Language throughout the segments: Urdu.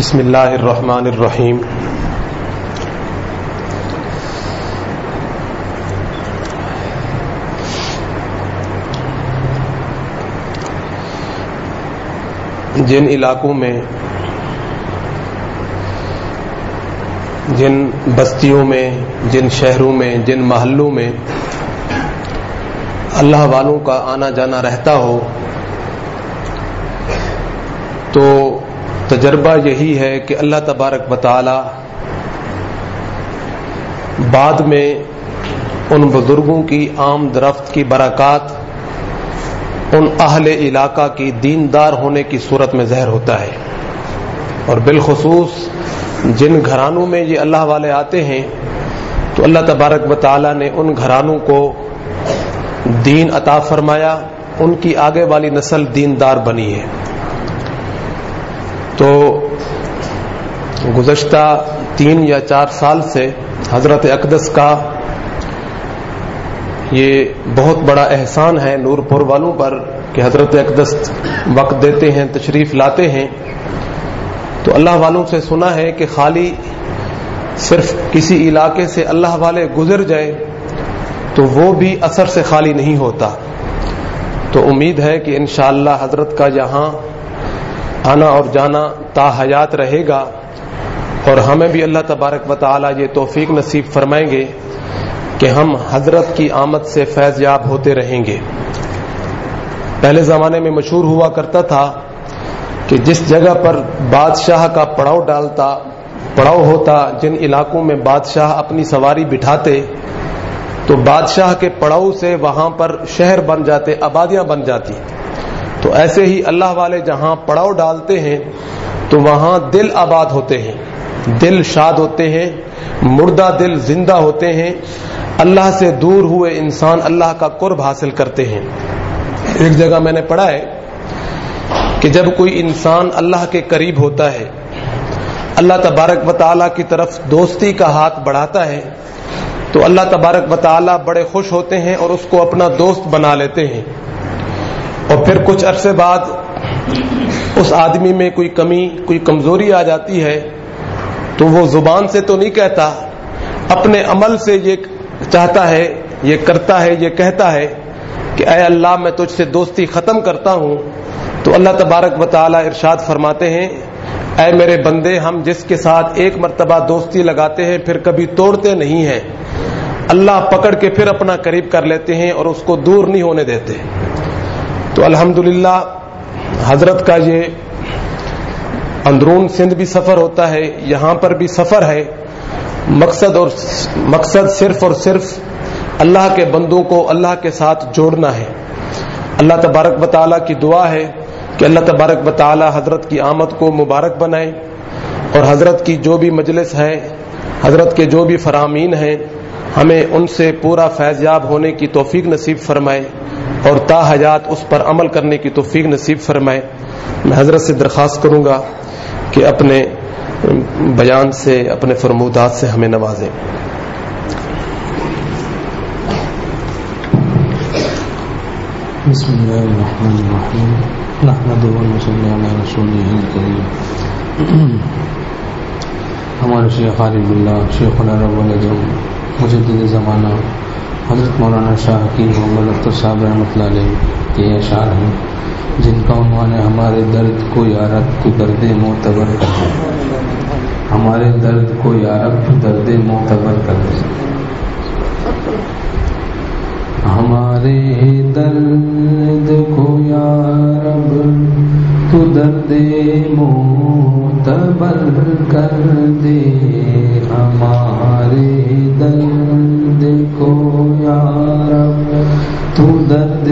بسم اللہ الرحمن الرحیم۔ جن علاقوں میں، جن بستیوں میں، جن شہروں میں، جن محلوں میں اللہ والوں کا آنا جانا رہتا ہو، تو تجربہ یہی ہے کہ اللہ تبارک و تعالی بعد میں ان بزرگوں کی آمد رفت کی برکات ان اہل علاقہ کی دیندار ہونے کی صورت میں ظاہر ہوتا ہے، اور بالخصوص جن گھرانوں میں یہ اللہ والے آتے ہیں تو اللہ تبارک و تعالی نے ان گھرانوں کو دین عطا فرمایا، ان کی آگے والی نسل دیندار بنی ہے۔ تو گزشتہ 3 یا 4 سال سے حضرت اقدس کا یہ بہت بڑا احسان ہے نور پور والوں پر کہ حضرت اقدس وقت دیتے ہیں، تشریف لاتے ہیں۔ تو اللہ والوں سے سنا ہے کہ خالی صرف کسی علاقے سے اللہ والے گزر جائے تو وہ بھی اثر سے خالی نہیں ہوتا۔ تو امید ہے کہ انشاءاللہ حضرت کا یہاں آنا اور جانا تا حیات رہے گا، اور ہمیں بھی اللہ تبارک و تعالی یہ توفیق نصیب فرمائیں گے کہ ہم حضرت کی آمد سے فیض یاب ہوتے رہیں گے۔ پہلے زمانے میں مشہور ہوا کرتا تھا کہ جس جگہ پر بادشاہ کا پڑاؤ ہوتا، جن علاقوں میں بادشاہ اپنی سواری بٹھاتے تو بادشاہ کے پڑاؤ سے وہاں پر شہر بن جاتے، آبادیاں بن جاتی۔ تو ایسے ہی اللہ والے جہاں پڑاؤ ڈالتے ہیں تو وہاں دل آباد ہوتے ہیں، دل شاد ہوتے ہیں، مردہ دل زندہ ہوتے ہیں، اللہ سے دور ہوئے انسان اللہ کا قرب حاصل کرتے ہیں۔ ایک جگہ میں نے پڑھا ہے کہ جب کوئی انسان اللہ کے قریب ہوتا ہے، اللہ تبارک و تعالی کی طرف دوستی کا ہاتھ بڑھاتا ہے تو اللہ تبارک و تعالی بڑے خوش ہوتے ہیں اور اس کو اپنا دوست بنا لیتے ہیں۔ اور پھر کچھ عرصے بعد اس آدمی میں کوئی کمی، کوئی کمزوری آ جاتی ہے تو وہ زبان سے تو نہیں کہتا، اپنے عمل سے یہ چاہتا ہے، یہ کرتا ہے، یہ کہتا ہے کہ اے اللہ میں تجھ سے دوستی ختم کرتا ہوں۔ تو اللہ تبارک و تعالی ارشاد فرماتے ہیں، اے میرے بندے، ہم جس کے ساتھ ایک مرتبہ دوستی لگاتے ہیں پھر کبھی توڑتے نہیں ہیں، اللہ پکڑ کے پھر اپنا قریب کر لیتے ہیں اور اس کو دور نہیں ہونے دیتے۔ تو الحمدللہ حضرت کا یہ اندرون سندھ بھی سفر ہوتا ہے، یہاں پر بھی سفر ہے، مقصد صرف اور صرف اللہ کے بندوں کو اللہ کے ساتھ جوڑنا ہے۔ اللہ تبارک و تعالیٰ کی دعا ہے کہ اللہ تبارک و تعالیٰ حضرت کی آمد کو مبارک بنائے، اور حضرت کی جو بھی مجلس ہے، حضرت کے جو بھی فرامین ہیں، ہمیں ان سے پورا فیض یاب ہونے کی توفیق نصیب فرمائے اور تا حیات اس پر عمل کرنے کی توفیق نصیب فرمائے۔ میں حضرت سے درخواست کروں گا کہ اپنے بیان سے، اپنے فرمودات سے ہمیں نوازیں۔ بسم اللہ الرحمن الرحیم، نحمدہ و نصلی علی رسولہ الکریم۔ ہمارے شیخ عارف اللہ، شیخنا رب العزم، مجدد زمانہ حضرت مولانا شاہ حکیم محمد اختر صاحب رحمۃ اللہ علیہ کے اشعار ہیں جن کا عنوان ہے ہمارے درد کو یارب تو درد معتبر کر دے، ہمارے درد کو یارب تو درد معتبر کر دے، ہمارے درد کو یارب تو درد معتبر کر دے، ہمارے درد کو یارب تو درد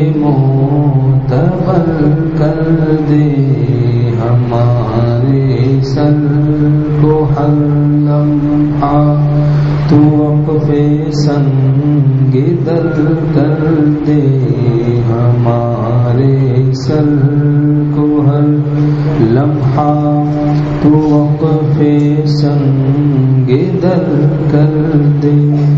معتبر کر دے، ہمارے سر کو ہر لمحہ تو وقف سنگ در کر دے، ہمارے سر کو ہر لمحہ تو وقف سنگ در کر دے۔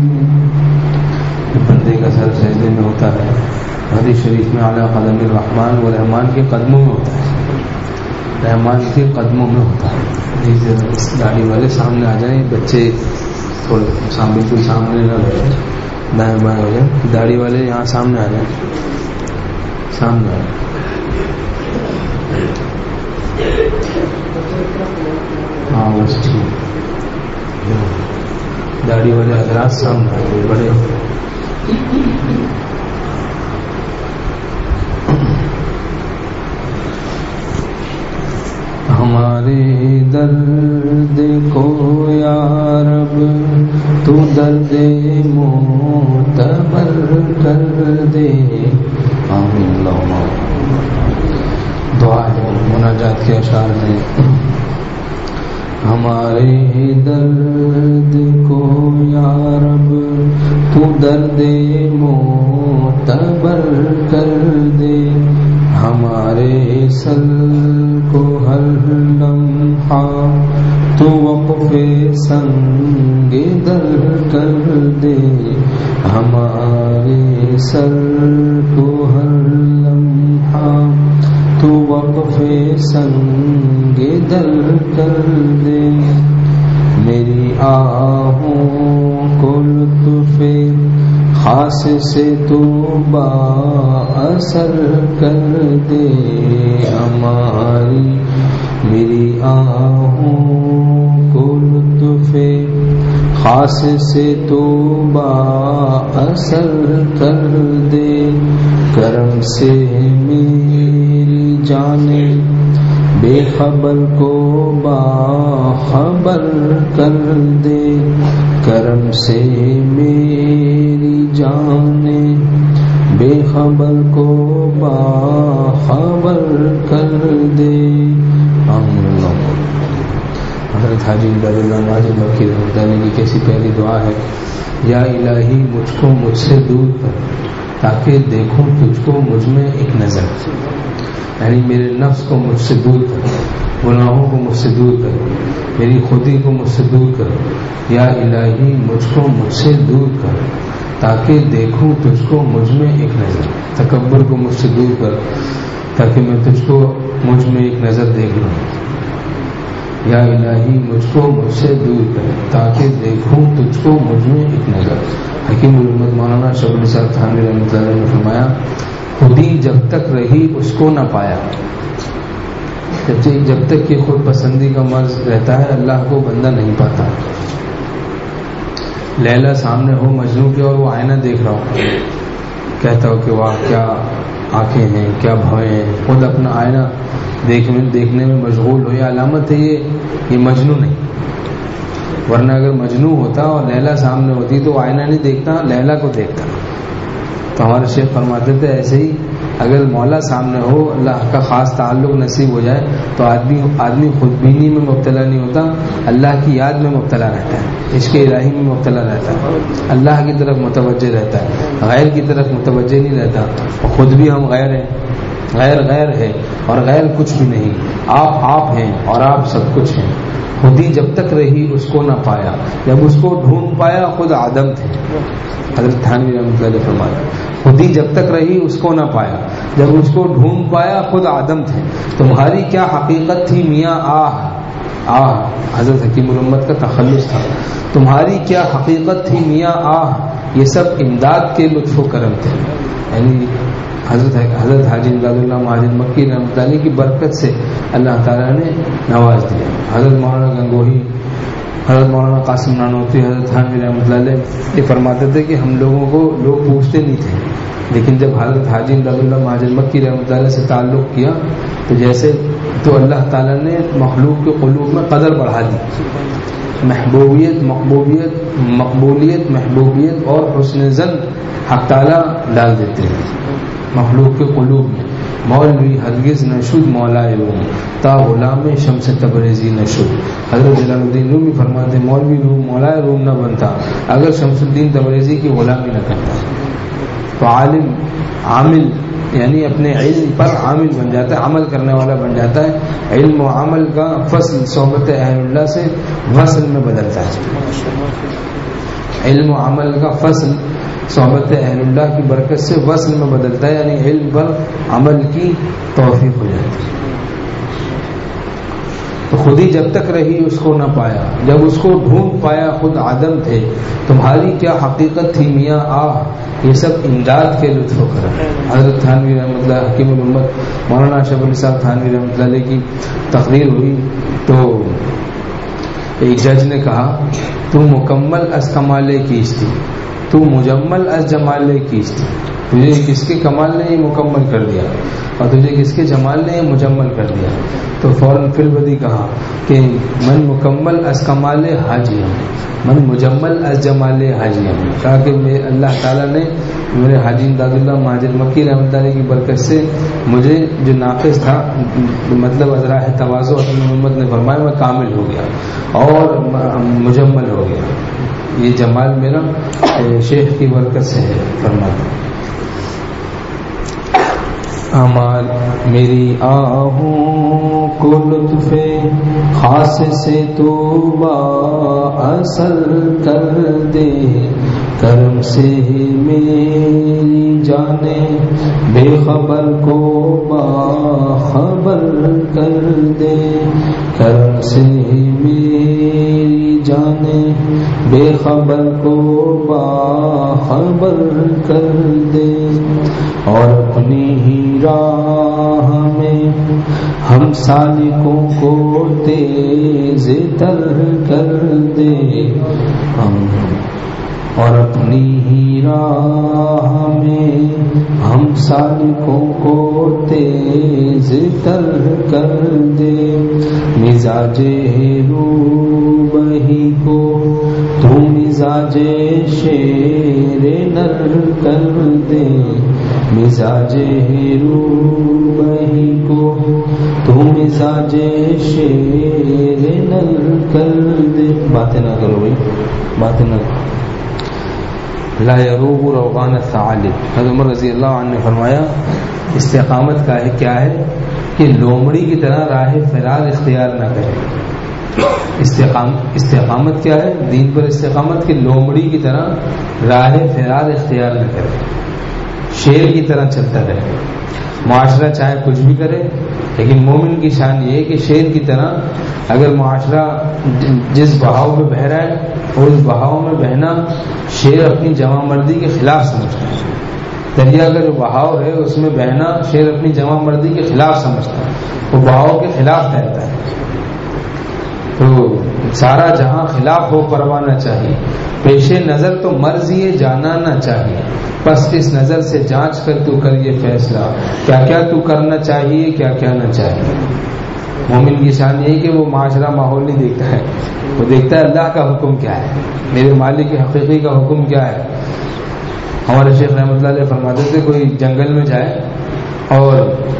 بندے کا سر سجدے میں ہوتا ہے، حدیث شریف میں اعلیٰ قدم الرحمن والرحمان کے قدموں میں ہوتا ہے، رحمان کے قدموں میں ہوتا ہے. گاڑی والے سامنے آ جائیں, بچے تھوڑے بالکل سامنے نہ رہے, دائیں بائیں ہو جائیں. داڑھی والے یہاں سامنے آ جائیں, سامنے آ جائیں. ہاں بس ٹھیک. داڑھی والے حضرات سامنے آ گئے بڑے. ہمارے درد کو یا رب تو درد معتبر کر دے. آمین. اللہم دعا ہے, مناجات کے اشعار ہیں. ہمارے درد کو یا رب تو درد معتبر کر دے. ہمارے سر کو ہر لمحہ تو وقف سنگ در کر دے. ہمارے سر کو ہر لمحہ تو وقف سنگ در کر دے. میری آہوں کو لطف خاص سے تو با اثر کر دے. ہماری میری آہوں کو لطف خاص سے تو با اثر کر دے. کرم سے میری جانیں بے خبر کو باخبر کر دے. کرم سے میری جانیں بے خبر کو باخبر کر دے. حضرت حاجی عباد اللہ ماجد مکی رحمۃ اللہ کی کیسی پیاری دعا ہے. یا الہی مجھ کو مجھ سے دور کر تاکہ دیکھوں تجھ کو مجھ میں ایک نظر. یعنی میرے نفس کو مجھ سے دور کر, گناہوں کو مجھ سے دور کر, میری خودی کو مجھ سے دور کر. یا الہی مجھ کو مجھ سے دور کر تاکہ دیکھوں تجھ کو مجھ میں ایک نظر. تکبر کو مجھ سے دور کر تاکہ میں تجھ کو مجھ میں ایک نظر دیکھ لوں. یا الہی مجھ کو مجھ سے دور کر تاکہ دیکھوں تجھ کو مجھ میں ایک نظر. حکیم الامت مولانا شبیر صاحب تھانوی رحمۃ اللہ علیہ نے فرمایا, خودی جب تک رہی اس کو نہ پایا. جب تک کہ خود پسندی کا مرض رہتا ہے اللہ کو بندہ نہیں پاتا. لیلا سامنے ہو مجنوں کے اور وہ آئینہ دیکھ رہا ہو, کہتا ہو کہ واہ کیا آنکھیں ہیں, کیا بھویں ہیں. خود اپنا آئینہ دیکھنے میں مشغول ہو, یا علامت ہے یہ مجنوں نہیں. ورنہ اگر مجنوں ہوتا اور لیلا سامنے ہوتی تو آئینہ نہیں دیکھتا, لیلا کو دیکھتا. تو ہمارے شیخ فرماتے تھے ایسے ہی اگر مولا سامنے ہو, اللہ کا خاص تعلق نصیب ہو جائے تو آدمی خود بینی میں مبتلا نہیں ہوتا, اللہ کی یاد میں مبتلا رہتا ہے, عشق الہی میں مبتلا رہتا ہے, اللہ کی طرف متوجہ رہتا ہے, غیر کی طرف متوجہ نہیں رہتا. خود بھی ہم غیر ہیں, غیر ہے اور غیر کچھ بھی نہیں. آپ ہیں اور آپ سب کچھ ہیں. خودی جب تک رہی اس کو نہ پایا, جب اس کو ڈھونڈ پایا خود عدم تھے. حضرت تھانوی رحمۃ اللہ علیہ فرمایا خودی جب تک رہی اس کو نہ پایا, جب اس کو ڈھونڈ پایا خود عدم تھے. تمہاری کیا حقیقت تھی میاں آہ. حضرت حکیم الامت کا تخلص تھا. تمہاری کیا حقیقت تھی میاں آہ, یہ سب امداد کے لطف و کرم تھے. یعنی حضرت حاجی عباد اللہ ماجد مکی رحمۃ اللہ کی برکت سے اللہ تعالیٰ نے نواز دیا. حضرت مولانا گنگوہی, حضرت مولانا قاسم نانوتوی, حضرت تھانوی رحمۃ اللہ علیہ یہ فرماتے تھے کہ ہم لوگوں کو لوگ پوچھتے نہیں تھے, لیکن جب حضرت حاجی عباد اللہ ماجد مکی رحمۃ اللہ سے تعلق کیا تو جیسے تو اللہ تعالیٰ نے مخلوق کے قلوب میں قدر بڑھا دی. محبوبیت اور حسن ظن حق تعالیٰ ڈال دیتے ہیں مخلوق کے قلوب میں. مولوی ہرگز نشد مولا روم تا غلام شمس تبریزی نشد. حضرت جلال الدین رومی فرماتے مولوی روم مولا روم نہ بنتا اگر شمس الدین تبریزی کی غلامی نہ کرتا. تو عالم عامل یعنی اپنے علم پر عامل بن جاتا ہے, عمل کرنے والا بن جاتا ہے. علم و عمل کا فصل صحبت اہل اللہ سے وصل میں بدلتا ہے. علم و عمل کا فصل صحبت اہل اللہ کی برکت سے وصل میں بدلتا ہے, یعنی علم پر عمل کی توفیق ہو جاتی ہے. تو خود ہی جب تک رہی اس کو نہ پایا، جب اس کو ڈھونڈ پایا خود عدم تھے، تمہاری کیا حقیقت تھی میاں یہ سب امداد کے لطف و کرم۔ حضرت تھانوی رحمۃ اللہ حکیم الامت مولانا اشرف علی صاحب تھانوی رحمۃ اللہ علیہ کی تقریر ہوئی تو ایک جج نے کہا تو مکمل از کمال کیستی، تو مجمل از جمال کیستی، تجھے کس کے کمال نے یہ مکمل کر دیا اور تجھے کس کے جمال نے یہ مجمل کر دیا؟ تو فوراً فی البدی کہا کہ من مکمل از کمال حاجی ہم، من مجمل از جمال حاجی ہم۔ کہا کہ اللہ تعالیٰ نے میرے حاجی امداد اللہ مہاجر مکی رحمۃ اللہ کی برکت سے مجھے جو ناقص تھا، مطلب ازراہ تواضع اپنی محمد نے فرمایا میں کامل ہو گیا اور مجمل ہو گیا، یہ جمال میرا شیخ کی برکت سے ہے فرماتا۔ امال میری آہوں کو لطف خاص سے تو با اثر کر دے، کرم سے میری جانے بے خبر کو با خبر کر دے، کرم سے میری جانے بے خبر کو با خبر کر دے، اور اپنی ہی راہ میں ہم سالکوں کو تیز تر کر دے، اور اپنی ہی راہ میں ہم سالکوں کو تیز تر کر دے، مزاج روبہی کو تو مزاج شیر نر کر دے، مزاج روبہی کو تو مزاج شیر نر کر دے۔ باتیں نہ کرو بھائی، باتیں نہ کرو۔ لا یروب روغان الثعالب، حضرت عمر رضی اللہ عنہ نے فرمایا استقامت کا ہے کیا ہے کہ لومڑی کی طرح راہ فرار اختیار نہ کرے۔ استقامت کیا ہے؟ دین پر استقامت کہ لومڑی کی طرح راہ فرار اختیار نہ کرے، شیر کی طرح چلتا رہے۔ معاشرہ چاہے کچھ بھی کرے، لیکن مومن کی شان یہ ہے کہ شیر کی طرح اگر معاشرہ جس بہاؤ میں بہہ رہا ہے اور اس بہاؤ میں بہنا شیر اپنی جمع مردی کے خلاف سمجھتا ہے۔ دریا کا جو بہاؤ ہے اس میں بہنا شیر اپنی جمع مردی کے خلاف سمجھتا ہے، وہ بہاؤ کے خلاف تیرتا ہے۔ تو سارا جہاں خلاف ہو پروانا چاہیے، پیش نظر تو مرضی جانا نہ چاہیے، بس اس نظر سے جانچ کر تو کر یہ فیصلہ کیا کیا تو کرنا چاہیے کیا کیا نہ چاہیے۔ مومن کی شان یہی کہ وہ معاشرہ ماحول نہیں دیکھتا ہے، وہ دیکھتا ہے اللہ کا حکم کیا ہے، میرے مالک حقیقی کا حکم کیا ہے۔ ہمارے شیخ رحمۃ اللہ علیہ فرماتے تھے کوئی جنگل میں جائے اور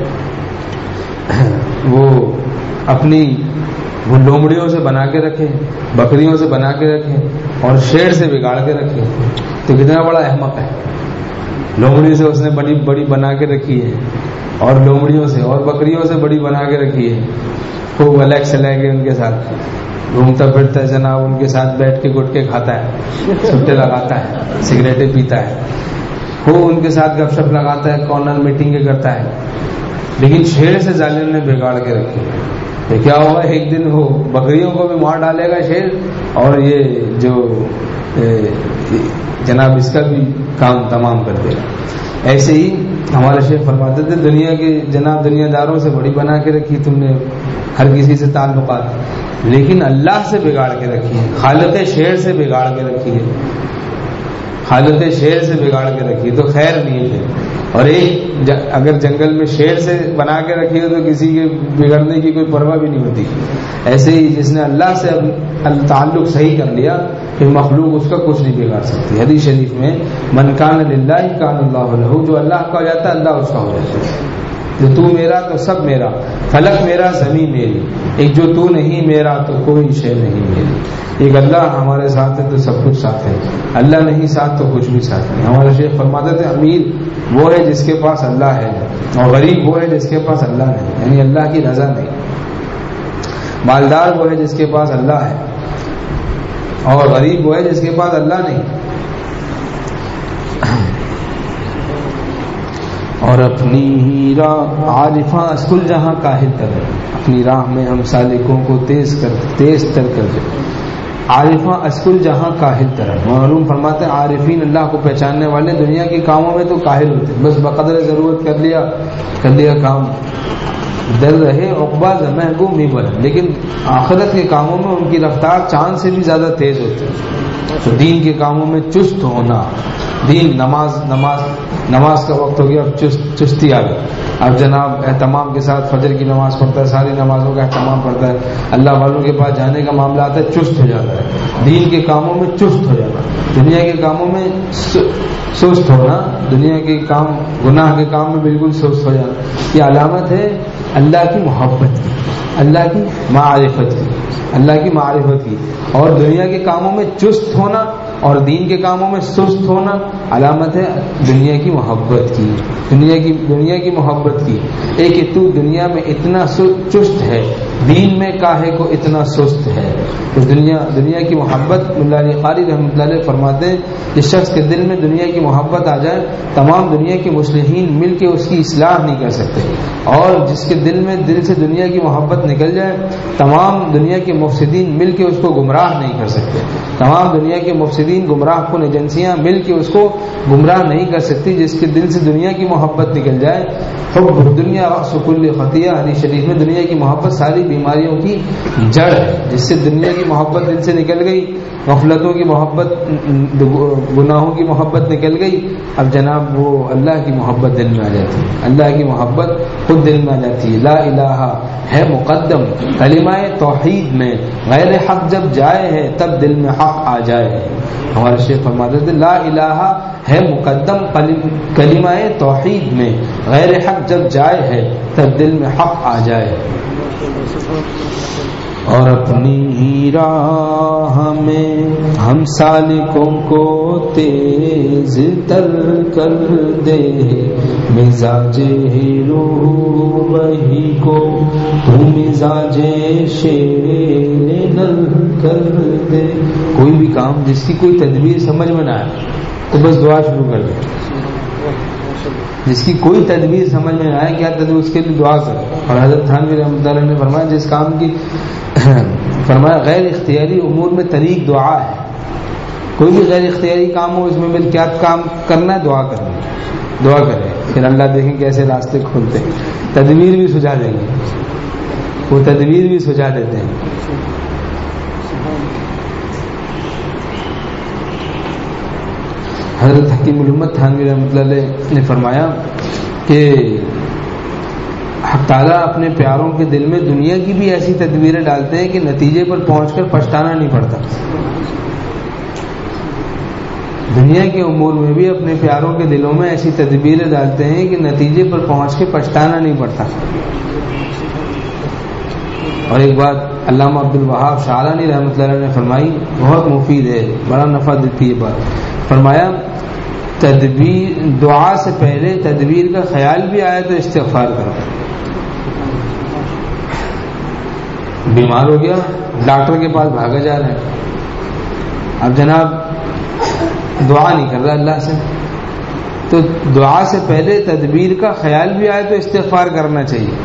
وہ اپنی وہ لومڑیوں سے بنا کے رکھے، بکریوں سے بنا کے رکھے اور شیر سے بگاڑ کے رکھے، تو کتنا بڑا احمق ہے۔ لومڑی سے اس نے بڑی بڑی بنا کے رکھی ہے اور لومڑیوں سے اور بکریوں سے بڑی بنا کے رکھی ہے، خوب الیکس لے کے ان کے ساتھ گھومتا پھرتا ہے جناب، ان کے ساتھ بیٹھ کے گٹکے کھاتا ہے، چھٹے لگاتا ہے، سگریٹیں پیتا ہے، خوب ان کے ساتھ گپ شپ لگاتا ہے، کارنر میٹنگیں کرتا ہے، لیکن شیر سے ظالم نے بگاڑ کے رکھی۔ یہ کیا ہوا، ایک دن وہ بکریوں کو بھی مار ڈالے گا شیر، اور یہ جو جناب اس کا بھی کام تمام کر دے گا۔ ایسے ہی ہمارے شیخ فرماتے تھے دنیا کے جناب دنیا داروں سے بڑی بنا کے رکھی تم نے، ہر کسی سے تعلقات، لیکن اللہ سے بگاڑ کے رکھی ہے، خالق شیر سے بگاڑ کے رکھی ہے، خالق شیر سے بگاڑ کے رکھی تو خیر نہیں ہے۔ اور ایک اگر جنگل میں شیر سے بنا کے رکھی ہو تو کسی کے بگڑنے کی کوئی پرواہ بھی نہیں ہوتی۔ ایسے ہی جس نے اللہ سے تعلق صحیح کر لیا کہ مخلوق اس کا کچھ نہیں بگاڑ سکتی۔ حدیث شریف میں من کان للہ کان اللہ لہ، جو اللہ کا ہو جاتا ہے اللہ اس کا ہو جاتا ہے۔ جو تو میرا تو سب میرا، فلک میرا زمین میری، ایک جو تو نہیں میرا تو کوئی شے نہیں میری۔ ایک اللہ ہمارے ساتھ ہے تو سب کچھ ساتھ ہے، اللہ نہیں ساتھ تو کچھ بھی ساتھ نہیں۔ ہمارے شیخ فرماتے تھے امیر وہ ہے جس کے پاس اللہ ہے اور غریب وہ ہے جس کے پاس اللہ نہیں، یعنی اللہ کی رضا نہیں۔ مالدار وہ ہے جس کے پاس اللہ ہے اور غریب وہ ہے جس کے پاس اللہ نہیں۔ اور اپنی ہی راہ عارفاں اسکول جہاں کاہل کر، اپنی راہ میں ہم سالکوں کو تیز تر کر دے، عارفاں اسکول جہاں کاہل تر۔ معلوم فرماتے ہیں عارفین اللہ کو پہچاننے والے دنیا کے کاموں میں تو کاہل ہوتے، بس بقدر ضرورت کر لیا کام، در رہے عقبہ محبوب نہیں بنا، لیکن آخرت کے کاموں میں ان کی رفتار چاند سے بھی زیادہ تیز ہوتی ہے۔ تو دین کے کاموں میں چست ہونا، دین نماز کا وقت ہو گیا، اب چستی آ گئی، اب جناب اہتمام کے ساتھ فجر کی نماز پڑھتا ہے، ساری نمازوں کا اہتمام پڑھتا ہے، اللہ والوں کے پاس جانے کا معاملہ آتا ہے چست ہو جاتا ہے، دین کے کاموں میں چست ہو جانا، دنیا کے کاموں میں سست ہونا، دنیا کے کام گناہ کے کام میں بالکل سست ہو جانا، یہ علامت ہے اللہ کی محبت کی، اللہ کی معرفت کی، اور دنیا کے کاموں میں چست ہونا اور دین کے کاموں میں سست ہونا علامت ہے دنیا کی محبت کی، دنیا کی محبت کی۔ ایک کہ تو دنیا میں اتنا چست ہے، دین میں کاہے کو اتنا سست ہے۔ تو دنیا کی محبت، ملا علی قاری رحمۃ اللہ علیہ فرماتے ہیں جس شخص کے دل میں دنیا کی محبت آ جائے تمام دنیا کے مصلحین مل کے اس کی اصلاح نہیں کر سکتے، اور جس کے دل سے دنیا کی محبت نکل جائے تمام دنیا کے مفسدین مل کے اس کو گمراہ نہیں کر سکتے، تمام دنیا کے مفسدین گمراہ کن ایجنسیاں مل کے اس کو گمراہ نہیں کر سکتی۔ جس کے دل سے دنیا کی محبت نکل جائے، حب الدنیا رأس کل خطیہ، حدیث شریف میں دنیا کی محبت ساری بیماریوں کی جڑ ہے۔ جس سے دنیا کی محبت دل سے نکل گئی، غفلتوں کی محبت، گناہوں کی محبت نکل گئی، اب جناب وہ اللہ کی محبت دل میں آ جاتی ہے، اللہ کی محبت خود دل میں آ جاتی ہے۔ لا الہ ہے مقدم کلمہ توحید میں، غیر حق جب جائے ہے تب دل میں حق آ جائے۔ ہمارے شیخ فرماتے تھے لا الہ ہے مقدم کلمہ توحید میں، غیر حق جب جائے ہے تب دل میں حق آ جائے۔ اور اپنی ہی راہ میں ہم سالکوں کو تیز تر کر دے، مزاج روح وہی کو تو مزاج شیر نر کر دے۔ کوئی بھی کام جس کی کوئی تدبیر سمجھ میں نہ آئے تو بس دعا شروع کر دے، جس کی کوئی تدبیر سمجھ میں نہ آئے کیا تدبیر، اس کے لیے دعا کرے۔ اور حضرت تھانوی رحمۃ اللہ نے فرمایا جس کام کی فرمایا غیر اختیاری امور میں طریق دعا ہے، کوئی بھی غیر اختیاری کام ہو اس میں مل کیا کام کرنا ہے، دعا کرنا، دعا کرے، پھر اللہ دیکھیں کیسے راستے کھولتے، تدبیر بھی سجھا دیں گے، وہ تدبیر بھی سجھا دیتے ہیں۔ حضرت حکیم الامت تھانوی رحمۃ اللہ علیہ نے فرمایا کہ حق تعالیٰ اپنے پیاروں کے دل میں دنیا کی بھی ایسی تدبیریں ڈالتے ہیں کہ نتیجے پر پہنچ کر پچھتانا نہیں پڑتا، دنیا کے امور میں بھی اپنے پیاروں کے دلوں میں ایسی تدبیریں ڈالتے ہیں کہ نتیجے پر پہنچ کے پچھتانا نہیں پڑتا۔ اور ایک بات علامہ عبد الوہاب شعرانی رحمۃ اللہ علیہ نے فرمائی، بہت مفید ہے، بڑا نفع دیتی ہے بات، فرمایا تدبیر دعا سے پہلے تدبیر کا خیال بھی آئے تو استغفار کرو۔ بیمار ہو گیا، ڈاکٹر کے پاس بھاگا جا رہا ہے، اب جناب دعا نہیں کر رہا اللہ سے، تو دعا سے پہلے تدبیر کا خیال بھی آئے تو استغفار کرنا چاہیے،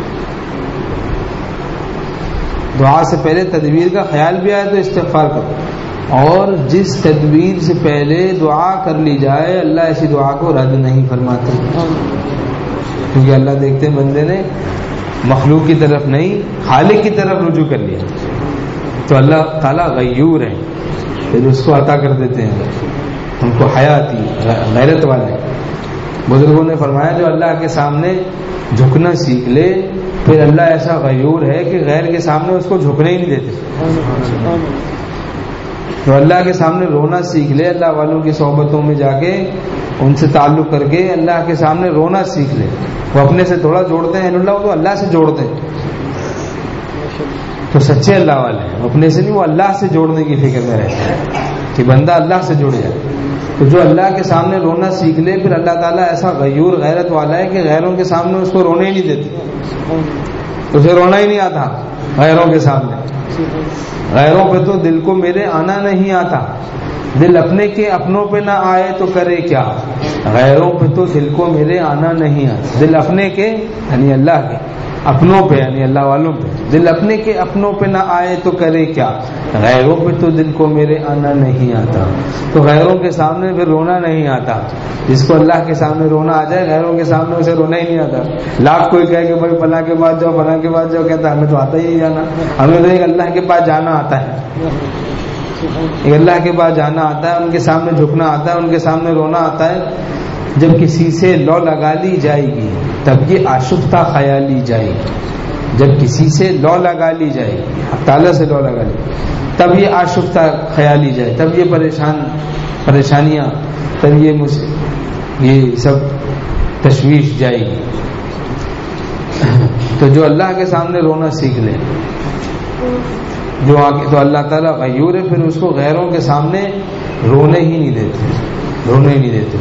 دعا سے پہلے تدبیر کا خیال بھی آئے تو استغفار کرو، اور جس تدبیر سے پہلے دعا کر لی جائے اللہ ایسی دعا کو رد نہیں فرماتے، کیونکہ اللہ دیکھتے ہیں بندے نے مخلوق کی طرف نہیں خالق کی طرف رجوع کر لیا، تو اللہ تعالیٰ غیور ہے، پھر اس کو عطا کر دیتے ہیں، ان کو حیا آتی ہے، غیرت والے۔ بزرگوں نے فرمایا جو اللہ کے سامنے جھکنا سیکھ لے پھر اللہ ایسا غیور ہے کہ غیر کے سامنے اس کو جھکنے ہی نہیں دیتے، تو اللہ کے سامنے رونا سیکھ لے، اللہ والوں کی صحبتوں میں جا کے ان سے تعلق کر کے اللہ کے سامنے رونا سیکھ لے، وہ اپنے سے تھوڑا جوڑتے ہیں اللہ، تو اللہ سے جوڑتے ہیں، تو سچے اللہ والے ہیں، اپنے سے نہیں، وہ اللہ سے جوڑنے کی فکر میں رہتے ہیں کہ بندہ اللہ سے جڑ جائے، تو جو اللہ کے سامنے رونا سیکھ لے پھر اللہ تعالیٰ ایسا غیور غیرت والا ہے کہ غیروں کے سامنے اس کو رونے ہی نہیں دیتے، اسے رونا ہی نہیں آتا غیروں کے سامنے، غیروں پہ تو دل کو میرے آنا نہیں آتا، دل اپنے کے اپنوں پہ نہ آئے تو کرے کیا، غیروں پہ تو دل کو میرے آنا نہیں آتا. دل اپنے کے یعنی اللہ کے، اپنوں پہ یعنی اللہ والوں پہ، دل اپنے کے اپنوں پہ نہ آئے تو کرے کیا، غیروں پہ تو دل کو میرے آنا نہیں آتا. تو غیروں کے سامنے پھر رونا نہیں آتا. جس کو اللہ کے سامنے رونا آ جائے، غیروں کے سامنے اسے رونا ہی نہیں آتا. لاکھ کوئی کہے کہ بھائی فلاں کے پاس جاؤ، فلاں کے پاس جاؤ، کہتا ہے ہمیں تو آتا ہی جانا، ہمیں تو ایک اللہ کے پاس جانا آتا ہے، ایک اللہ کے پاس جانا آتا ہے، ان کے سامنے جھکنا آتا ہے، ان کے سامنے رونا آتا ہے. جب کسی سے لو لگا لی جائے گی تب یہ آشفتہ خیالی جائے گی. جب کسی سے لو لگا لی جائے گی، تعالیٰ سے لو لگا لی، تب یہ آشفتہ خیالی جائے، تب یہ پریشانیاں، تب یہ سب تشویش جائے گی. تو جو اللہ کے سامنے رونا سیکھ لے، جو آگے تو اللہ تعالیٰ غیور ہے، پھر اس کو غیروں کے سامنے رونے ہی نہیں دیتے.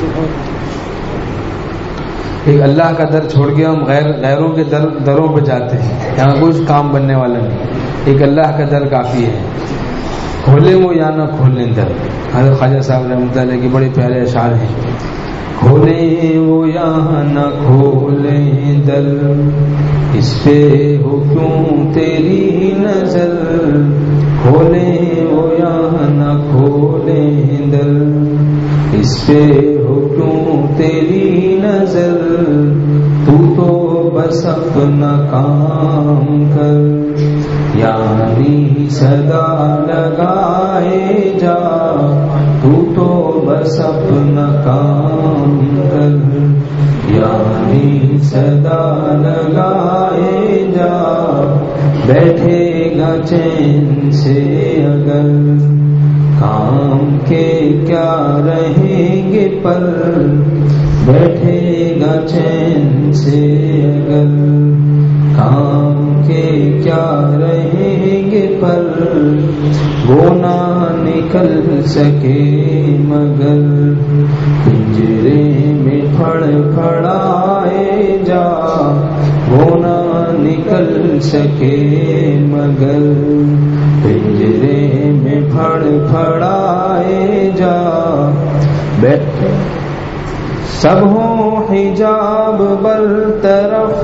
ایک اللہ کا در چھوڑ کے ہم غیروں کے دروں پہ جاتے ہیں، یہاں کچھ کام بننے والا نہیں. ایک اللہ کا در کافی ہے، کھولے وہ یا نہ کھولیں در. حضرت خواجہ صاحب رحمۃ اللہ علیہ کے بڑے پیارے اشعار ہیں. کھولیں وہ یا نہ کھولیں در، اس پہ ہو کیوں تیری نظر. کھولیں وہ یا نہ کھولیں در، اس پہ ہو کیوں تیری نظر. تو بس اپنا کام کر، یعنی صدا لگائے جا. تو بس اپنا کام کر، یعنی صدا لگائے جا. بیٹھے گا چین سے اگر، کام کے کیا رہیں گے پر. بیٹھے گا چین سے اگر، کام کے کیا رہیں گے پر. وہ نہ نکل سکے مگر، پنجرے میں پھڑ پھڑائے جا. وہ نہ نکل سکے مگر، پنجرے میں پھڑ پھڑائے جا. سب ہوں حجاب برطرف،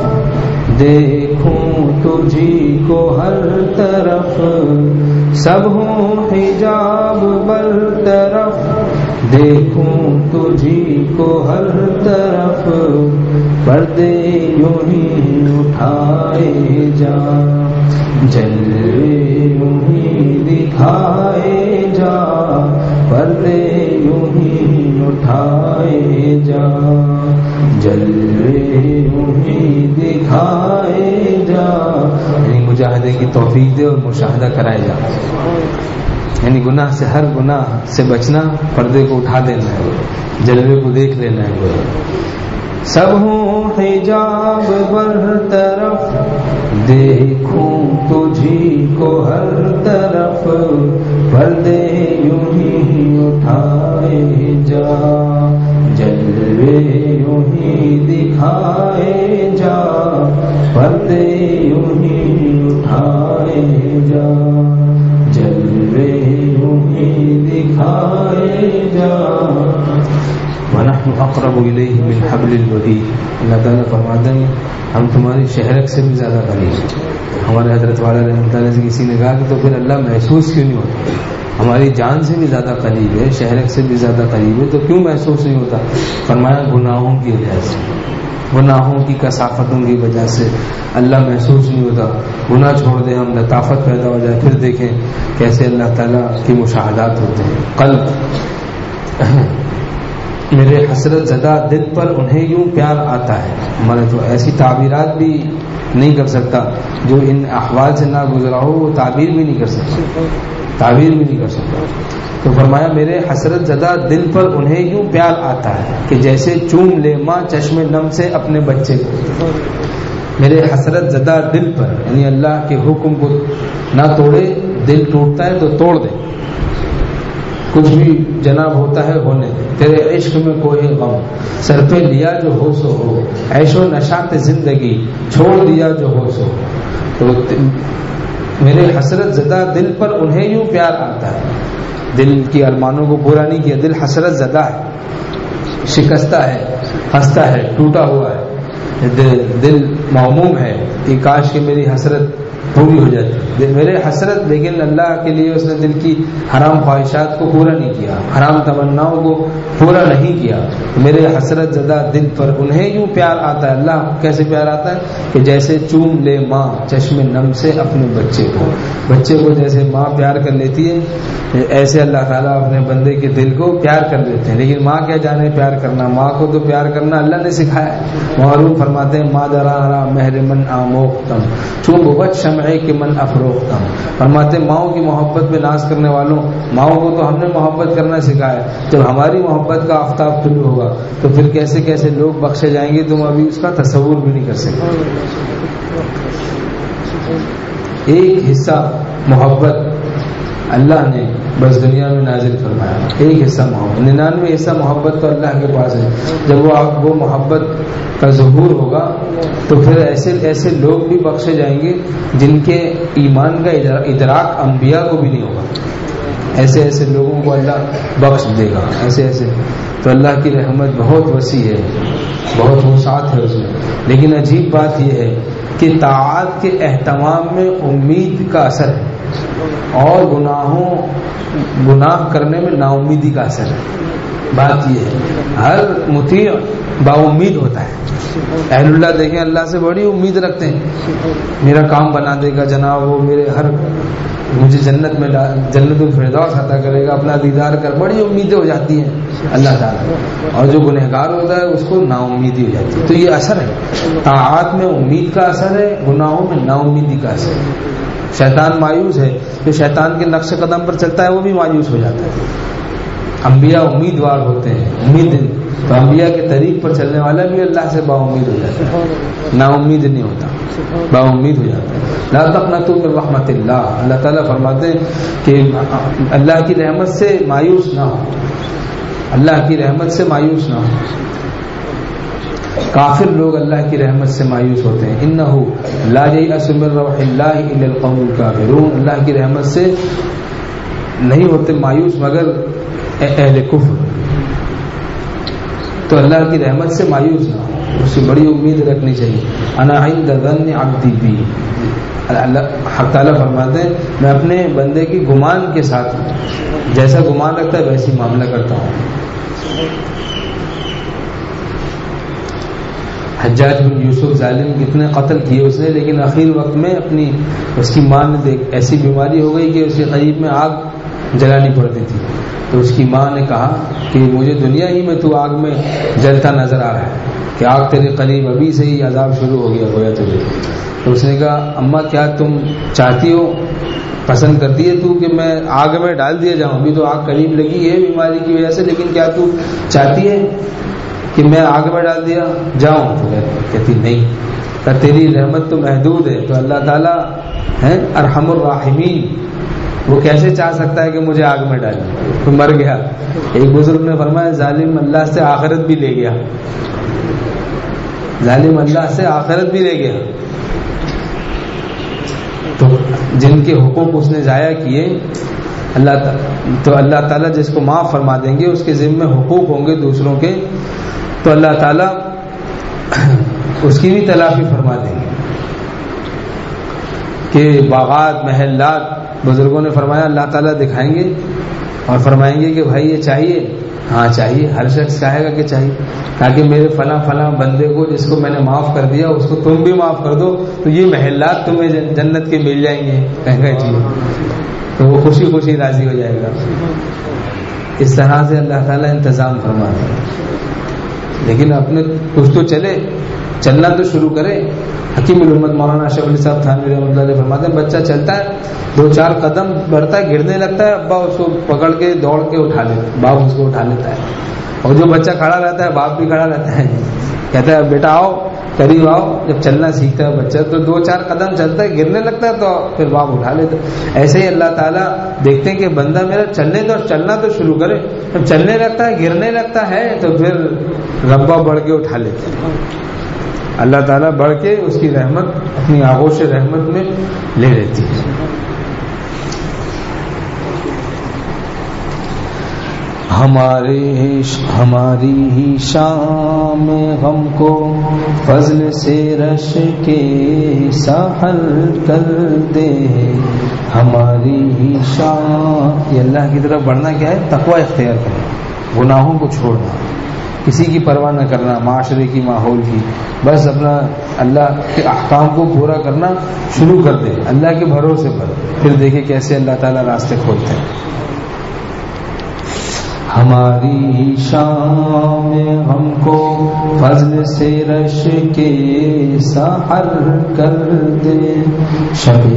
دیکھوں تجھی کو ہر طرف. سب ہوں حجاب برطرف، دیکھوں تجھی کو ہر طرف. پردے یوں ہی اٹھائے جا، جلوے یوں ہی دکھائے جا. پردے یوں ہی اٹھائے جا، جلوے یوں ہی دکھائے جا. یعنی مجاہدے کی توفیق دے اور مشاہدہ کرائے جا. یعنی گناہ سے، ہر گناہ سے بچنا، پردے کو اٹھا دینا ہے، جلوے کو دیکھ لینا ہے. سب ہوں حجاب برطرف، دیکھوں تجھی کو ہر طرف. پردے یوں ہی اٹھائے جا، جلوے یوں ہی دکھائے جا. پردے یوں ہی اٹھائے جا، جلوے یوں ہی دکھائے جا. وَنَحْنُ أَقْرَبُ إِلَيْهِ مِنْ حَبْلِ الْوَرِيدِ. اللہ تعالیٰ فرماتے ہیں ہم تمہاری شہرک سے بھی زیادہ قریب ہیں. ہمارے حضرت والا رحمۃ اللہ سے کسی نے کہا کہ تو پھر اللہ محسوس کیوں نہیں ہوتا؟ ہماری جان سے بھی زیادہ قریب ہے، شہرک سے بھی زیادہ قریب ہے، تو کیوں محسوس نہیں ہوتا؟ فرمایا گناہوں کی وجہ سے، گناہوں کی کثافتوں کی وجہ سے اللہ محسوس نہیں ہوتا. گناہ چھوڑ دیں ہم، لطافت پیدا ہو جائے، پھر دیکھیں کیسے اللہ تعالیٰ کے مشاہدات ہوتے ہیں. قلب میرے حسرت زدہ دل پر انہیں یوں پیار آتا ہے. ہمارے تو ایسی تعبیرات بھی نہیں کر سکتا، جو ان احوال سے نہ گزرا ہو وہ تعبیر بھی نہیں کر سکتا. تو فرمایا میرے حسرت زدہ دل پر انہیں یوں پیار آتا ہے کہ جیسے چوم لے ماں چشم نم سے اپنے بچے کو. میرے حسرت زدہ دل پر یعنی اللہ کے حکم کو نہ توڑے، دل ٹوٹتا ہے تو توڑ دے. کچھ بھی جناب ہوتا ہے ہونے دے. تیرے عشق میں کوئی غم، سر پہ لیا جو ہو سو ہو. عیش و نشاط زندگی چھوڑ دیا جو ہو سو. تو میرے حسرت زدہ دل پر انہیں یوں پیار آتا ہے دل کی ارمانوں کو پورا نہیں کیا. دل حسرت زدہ ہے, شکستہ ہے, ہنستا ہے, ٹوٹا ہوا ہے, دل موموم ہے کہ کاش کہ میری حسرت پوری ہو جاتی. میرے حسرت, لیکن اللہ کے لیے اس نے دل کی حرام خواہشات کو پورا نہیں کیا, حرام تمناؤں کو پورا نہیں کیا. میرے حسرت زدہ دل پر انہیں یوں پیار آتا ہے. اللہ کیسے پیار آتا ہے کہ جیسے چوم لے ماں چشم نم سے اپنے بچے کو جیسے ماں پیار کر لیتی ہے, ایسے اللہ تعالیٰ اپنے بندے کے دل کو پیار کر لیتے ہیں. لیکن ماں کیا جانے پیار کرنا, ماں کو تو پیار کرنا اللہ نے سکھایا ہے. معروم فرماتے ہیں ماں درا مہر من آموختم چوم بچ شمعے کے من افروختم. فرماتے ماؤں کی محبت میں ناز کرنے والوں, ماؤں کو تو ہم نے محبت کرنا سکھایا. جب ہماری محبت کا آفتاب طلوع ہوگا تو پھر کیسے کیسے لوگ بخشے جائیں گے, تم ابھی اس کا تصور بھی نہیں کر سکتے. ایک حصہ محبت اللہ نے بس دنیا میں نازل فرمایا, ایک حصہ محبت. 99 حصہ محبت تو اللہ کے پاس ہے. جب وہ محبت کا ظہور ہوگا تو پھر ایسے لوگ بھی بخشے جائیں گے جن کے ایمان کا ادراک انبیاء کو بھی نہیں ہوگا. ایسے لوگوں کو اللہ بخش دے گا, ایسے. تو اللہ کی رحمت بہت وسیع ہے, بہت وسعت ہے اس میں. لیکن عجیب بات یہ ہے کہ طاعات کے اہتمام میں امید کا اثر ہے اور گناہ کرنے میں نا امیدی کا اثر ہے. بات یہ ہے ہر مطیع با امید ہوتا ہے. اہل اللہ دیکھیں اللہ سے بڑی امید رکھتے ہیں, میرا کام بنا دے گا جناب, وہ میرے مجھے جنت الفردوس عطا کرے گا, اپنا دیدار کر, بڑی امیدیں ہو جاتی ہیں اللہ تعالیٰ. اور جو گنہگار ہوتا ہے اس کو نا امیدی ہو جاتی ہے. تو یہ اثر ہے, طاعات میں امید کا اثر ہے, گناہوں میں نا امیدی کا اثر ہے. شیطان مایوس ہے, جو شیطان کے نقش قدم پر چلتا ہے وہ بھی مایوس ہو جاتا ہے. انبیاء امیدوار ہوتے ہیں, تو انبیاء کے طریق پر چلنے والا بھی اللہ سے با امید ہو جاتا ہے, نا امید نہیں ہوتا, با امید ہو جاتا ہے. لا تقنطوا من رحمت اللہ, اللہ تعالیٰ فرماتے ہیں کہ اللہ کی رحمت سے مایوس نہ ہو, اللہ کی رحمت سے مایوس نہ ہو. کافر لوگ اللہ کی رحمت سے مایوس ہوتے ہیں. انہ لا ییأس من روح اللہ الا القوم الکافرون, اللہ کی رحمت سے نہیں ہوتے مایوس مگر اہل کفر. تو اللہ کی رحمت سے مایوس نہ ہو, اس سے بڑی امید رکھنی چاہیے. انا عند ظن عبدی بی, اللہ حق تعالیٰ فرماتے ہیں میں اپنے بندے کی گمان کے ساتھ ہوں, جیسا گمان رکھتا ہے ویسی معاملہ کرتا ہوں. حجاج بن یوسف ظالم کتنے قتل کیے اس نے, لیکن آخر وقت میں اس کی ماں نے ایسی بیماری ہو گئی کہ اس کے قریب میں آگ جلانی پڑتی تھی. تو اس کی ماں نے کہا کہ مجھے دنیا ہی میں تو آگ میں جلتا نظر آ رہا ہے, کہ آگ تیرے قریب ابھی سے ہی عذاب شروع ہو گیا تجھے. تو اس نے کہا اماں کیا تم چاہتی ہو, پسند کرتی ہے تو کہ میں آگ میں ڈال دیا جاؤں, ابھی تو آگ قریب لگی ہے بیماری کی وجہ سے, لیکن کیا تو چاہتی ہے کہ میں آگ میں ڈال دیا جاؤں؟ تو کہتی نہیں, کہ تیری رحمت تو محدود ہے. تو اللہ تعالیٰ ہے ارحم الراحمین, وہ کیسے چاہ سکتا ہے کہ مجھے آگ میں ڈالے, تو مر گیا. ایک بزرگ نے فرمایا ظالم اللہ سے آخرت بھی لے گیا, ظالم اللہ سے آخرت بھی لے گیا. تو جن کے حقوق اس نے ضائع کیے اللہ تعالیٰ جس کو معاف فرما دیں گے, اس کے ذمہ حقوق ہوں گے دوسروں کے, تو اللہ تعالیٰ اس کی بھی تلافی فرما دیں گے. کہ باغات محلات بزرگوں نے فرمایا اللہ تعالیٰ دکھائیں گے اور فرمائیں گے کہ بھائی یہ چاہیے, ہاں چاہیے, ہر شخص کہے گا کہ چاہیے, تاکہ میرے فلاں بندے کو جس کو میں نے معاف کر دیا اس کو تم بھی معاف کر دو, تو یہ محلات تمہیں جنت کے مل جائیں گے. کہیں گے جی, تو وہ خوشی خوشی راضی ہو جائے گا. اس طرح سے اللہ تعالیٰ انتظام فرماتا ہے. لیکن اپنے کچھ تو چلنا تو شروع کرے. حکیم الامت مولانا اشرف علی صاحب تھانوی رحمۃ اللہ علیہ فرماتے ہیں بچہ چلتا ہے 2-4 قدم بڑھتا ہے, گرنے لگتا ہے, ابا اس کو پکڑ کے دوڑ کے اٹھا لیتا ہے, باپ اس کو اٹھا لیتا ہے. اور جو بچہ کھڑا رہتا ہے باپ بھی کھڑا رہتا ہے, کہتا ہے بیٹا آؤ قریب آؤ. جب چلنا سیکھتا ہے بچہ تو 2-4 قدم چلتا ہے, گرنے لگتا ہے تو پھر باپ اٹھا لیتا ہے. ایسے ہی اللہ تعالیٰ دیکھتے ہیں کہ بندہ میرا چلنا تو شروع کرے, جب چلنے لگتا ہے گرنے لگتا ہے تو پھر ربا بڑھ کے اٹھا لیتے ہیں. اللہ تعالیٰ بڑھ کے اس کی رحمت اپنی آغوش رحمت میں لے لیتی ہے. ہماری ہی شام غم کو فضل سے رش کے ساحل کر دے. ہماری ہی شام. یہ اللہ کی طرف بڑھنا کیا ہے؟ تقوی اختیار کرنا، گناہوں کو چھوڑنا، کسی کی پرواہ نہ کرنا، معاشرے کی، ماحول کی، بس اپنا اللہ کے احکام کو پورا کرنا شروع کر دے اللہ کے بھروسے پر، پھر دیکھیں کیسے اللہ تعالیٰ راستے کھولتے ہیں. ہماری ہی شام ہم کو فضل سے رش کے سحر کر دے. شب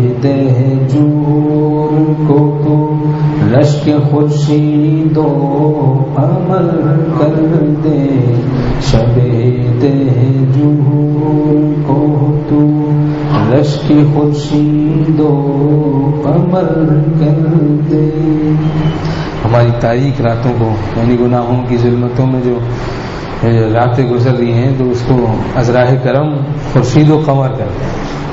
دہجور کو تو رشک خورشید و قمر کر دے. شب دہجور کو تو رشک خورشید و قمر کر دے. ہماری تاریک راتوں کو، یعنی گناہوں کی ظلمتوں میں جو راتیں گزر رہی ہیں، تو اس کو ازراہ کرم خورشید و قمر کر دیں.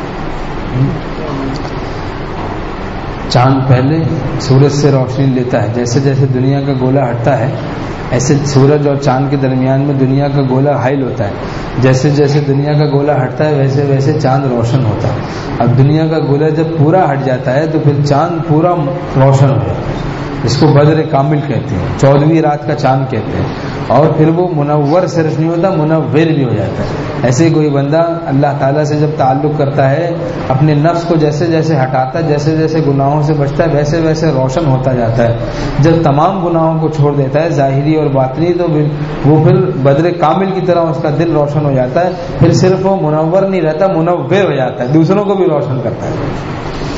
چاند پہلے سورج سے روشنی لیتا ہے، جیسے جیسے دنیا کا گولا ہٹتا ہے ایسے سورج اور چاند کے درمیان میں دنیا کا گولا حائل ہوتا ہے. جیسے جیسے دنیا کا گولا ہٹتا ہے ویسے ویسے چاند روشن ہوتا ہے. اب دنیا کا گولا جب پورا ہٹ جاتا ہے تو پھر چاند پورا روشن ہو جاتا ہے. اس کو بدر کامل کہتے ہیں، 14ویں رات کا چاند کہتے ہیں. اور پھر وہ منور صرف نہیں ہوتا، منور بھی ہو جاتا ہے. ایسے کوئی بندہ اللہ تعالیٰ سے جب تعلق کرتا ہے، اپنے نفس کو جیسے جیسے ہٹاتا ہے، جیسے جیسے گناہوں سے بچتا ہے، ویسے ویسے روشن ہوتا جاتا ہے. جب تمام گناہوں کو چھوڑ دیتا ہے، ظاہری اور باطنی، تو وہ پھر بدر کامل کی طرح اس کا دل روشن ہو جاتا ہے. پھر صرف وہ منور نہیں رہتا، منور ہو جاتا ہے، دوسروں کو بھی روشن کرتا ہے.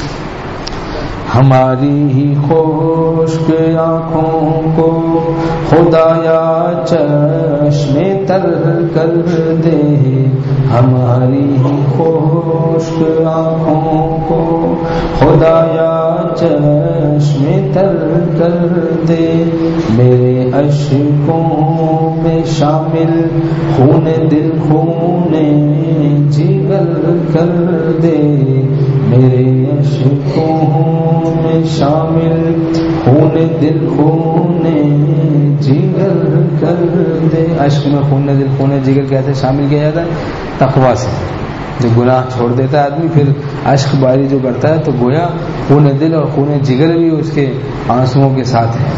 ہماری ہی خشک آنکھوں کو خدایا چشم تر کر دے. ہماری ہی خشک آنکھوں کو خدایا چشم تر کر دے. میرے اشکوں میں شامل خون دل خون جگر کر دے. میرے اشکوں میں شامل خون دل خون جگر کر دے. اشک میں خون دل خون جگر کہتے شامل کیا جاتا ہے تقویٰ سے. جو گناہ چھوڑ دیتا ہے آدمی، پھر اشک باری جو کرتا ہے تو گویا خون دل اور خون جگر بھی اس کے آنسوؤں کے ساتھ ہے.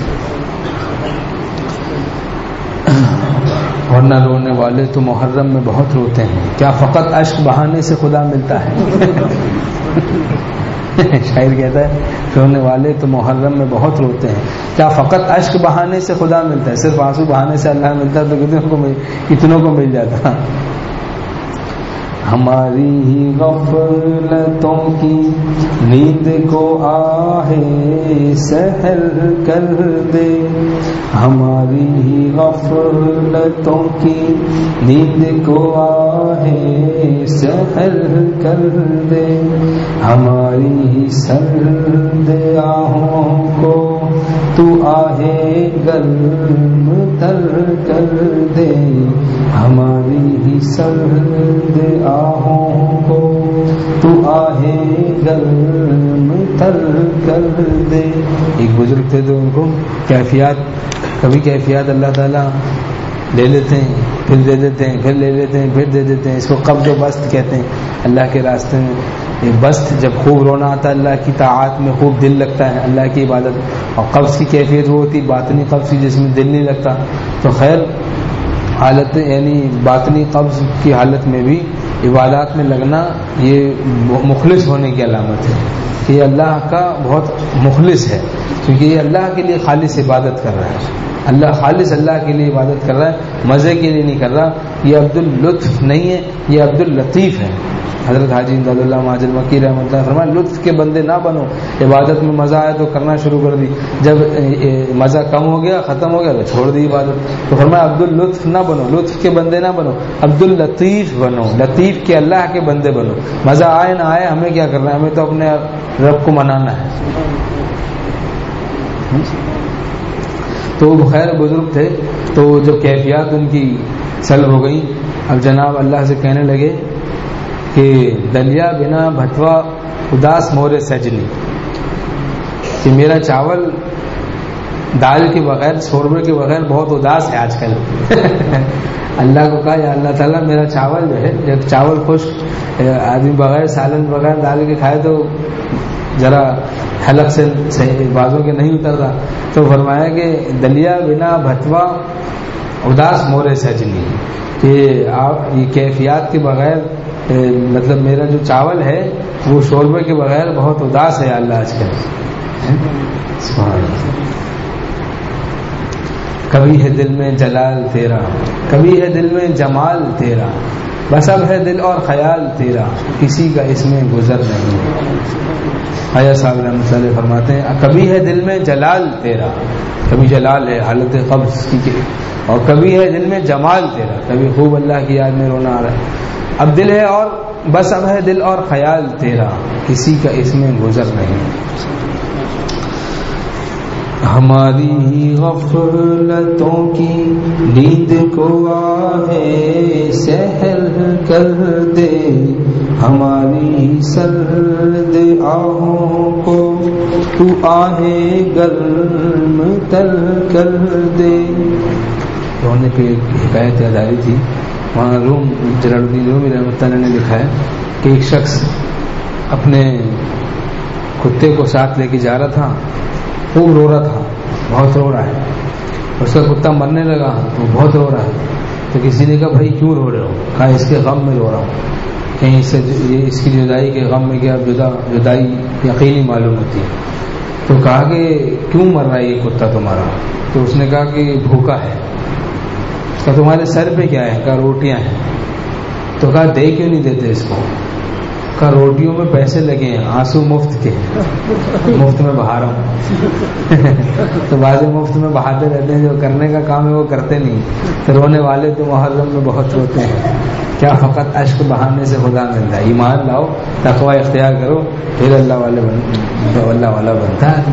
ورنہ رونے والے تو محرم میں بہت روتے ہیں، کیا فقط اشک بہانے سے خدا ملتا ہے. شاعر کہتا ہے رونے والے تو محرم میں بہت روتے ہیں، کیا فقط اشک بہانے سے خدا ملتا ہے. صرف آنسو بہانے سے اللہ ملتا ہے تو کتنوں کو مل جاتا. ہماری ہی غفلتوں کی نیند کو آہے سحر کر دے. ہماری ہی غفلتوں کی نیند کو آہے سحر کر دے. ہماری ہی سرد آہوں کو تو آہے گرم تر کر دے. ہماری ہی سرد آہوں کو تو آہے گرم تر کر دے. ایک بزرگ تھے تو ان کو کبھی کیفیات اللہ تعالیٰ لے لیتے ہیں، پھر دے دیتے ہیں، پھر لے لیتے ہیں، پھر دے دیتے ہیں. اس کو قبض و بسط کہتے ہیں. اللہ کے راستے میں یہ بسط جب خوب رونا آتا ہے، اللہ کی طاعت میں خوب دل لگتا ہے، اللہ کی عبادت. اور قبض کی کیفیت وہ ہوتی باطنی قبض کی، جس میں دل نہیں لگتا. تو خیر حالت یعنی باطنی قبض کی حالت میں بھی عبادات میں لگنا یہ مخلص ہونے کی علامت ہے کہ یہ اللہ کا بہت مخلص ہے، کیونکہ یہ اللہ کے لیے خالص عبادت کر رہا ہے. خالص اللہ کے لیے عبادت کر رہا ہے، مزے کے لیے نہیں کر رہا. یہ عبد اللطف نہیں ہے، یہ عبد اللطیف ہے. حضرت حاجی امداد اللہ مہاجر مکی رحمۃ اللہ فرمایا لطف کے بندے نہ بنو. عبادت میں مزہ آیا تو کرنا شروع کر دی، جب مزہ کم ہو گیا، ختم ہو گیا تو چھوڑ دی عبادت. تو فرمایا عبد اللطف نہ بنو، لطف کے بندے نہ بنو، عبد اللطیف بنو، لطیف کے اللہ کے بندے بنو. مزہ آئے نہ آئے ہمیں کیا کرنا ہے، ہمیں تو اپنے رب کو منانا ہے. تو خیر بزرگ تھے، تو جب کیفیات ان کی سلب ہو گئی، اب جناب اللہ سے کہنے لگے کہ دلیا بنا بھٹوا اداس مورے سجنی، کہ میرا چاول دال کے بغیر شوربے کے بغیر بہت اداس ہے آج کل اللہ کو کہا یا اللہ تعالیٰ میرا چاول جو ہے، جب چاول خشک آدمی بغیر سالن بغیر دال کے کھائے تو ذرا حلق سے بازوں کے نہیں اترتا، تو فرمایا کہ دلیا بنا بھتوا اداس مورے سجنی، کہ آپ یہ کیفیات کے بغیر مطلب میرا جو چاول ہے وہ شوربے کے بغیر بہت اداس ہے اللہ آج کل. سبحان اللہ. کبھی ہے دل میں جلال تیرا، کبھی ہے دل میں جمال تیرا، بس اب ہے دل اور خیال تیرا، کسی کا اس میں گزر نہیں. خواجہ صاحب رحمۃ اللہ فرماتے ہیں کبھی ہے دل میں جلال تیرا، کبھی جلال ہے حالت قبض کی، اور کبھی ہے دل میں جمال تیرا، کبھی خوب اللہ کی یاد میں رونا آ رہا ہے. اب دل ہے اور بس اب ہے دل اور خیال تیرا، کسی کا اس میں گزر نہیں. ہماری ہی غفلتوں کی نیند کو آہے سحر کر دے، ہماری ہی سرد آہوں کو تو آہے گرم تر کر دے. رونے کی ایک حکایت یاد آئی تھی، وہاں جلال الدین رومی رحمۃ اللہ نے لکھا ہے کہ ایک شخص اپنے کتے کو ساتھ لے کے جا رہا تھا، خوب رو رہا تھا، بہت رو رہا ہے، اس کا کتا مرنے لگا تو بہت رو رہا ہے. تو کسی نے کہا بھائی کیوں رو رہے ہو؟ کہا اس کے غم میں رو رہا ہوں، کہیں اس کی جدائی کے غم میں کیا جدائی یقینی معلوم ہوتی ہے. تو کہا کہ کیوں مر رہا ہے یہ کتا تمہارا؟ تو اس نے کہا کہ بھوکا ہے. کہ تمہارے سر پہ کیا ہے؟ کہا روٹیاں ہیں. تو کہا دے کیوں نہیں دیتے اس کو؟ کہا روٹیوں میں پیسے لگے ہیں، آنسو مفت کے، مفت میں بہا رہا ہوں. تو بعض مفت میں بہاتے رہتے ہیں، جو کرنے کا کام ہے وہ کرتے نہیں. تو رونے والے تو محرم میں بہت روتے ہیں، کیا فقط اشک بہانے سے خدا ملتا ہے؟ ایمان لاؤ، تقوی اختیار کرو، پھر اللہ والا بنتا ہے.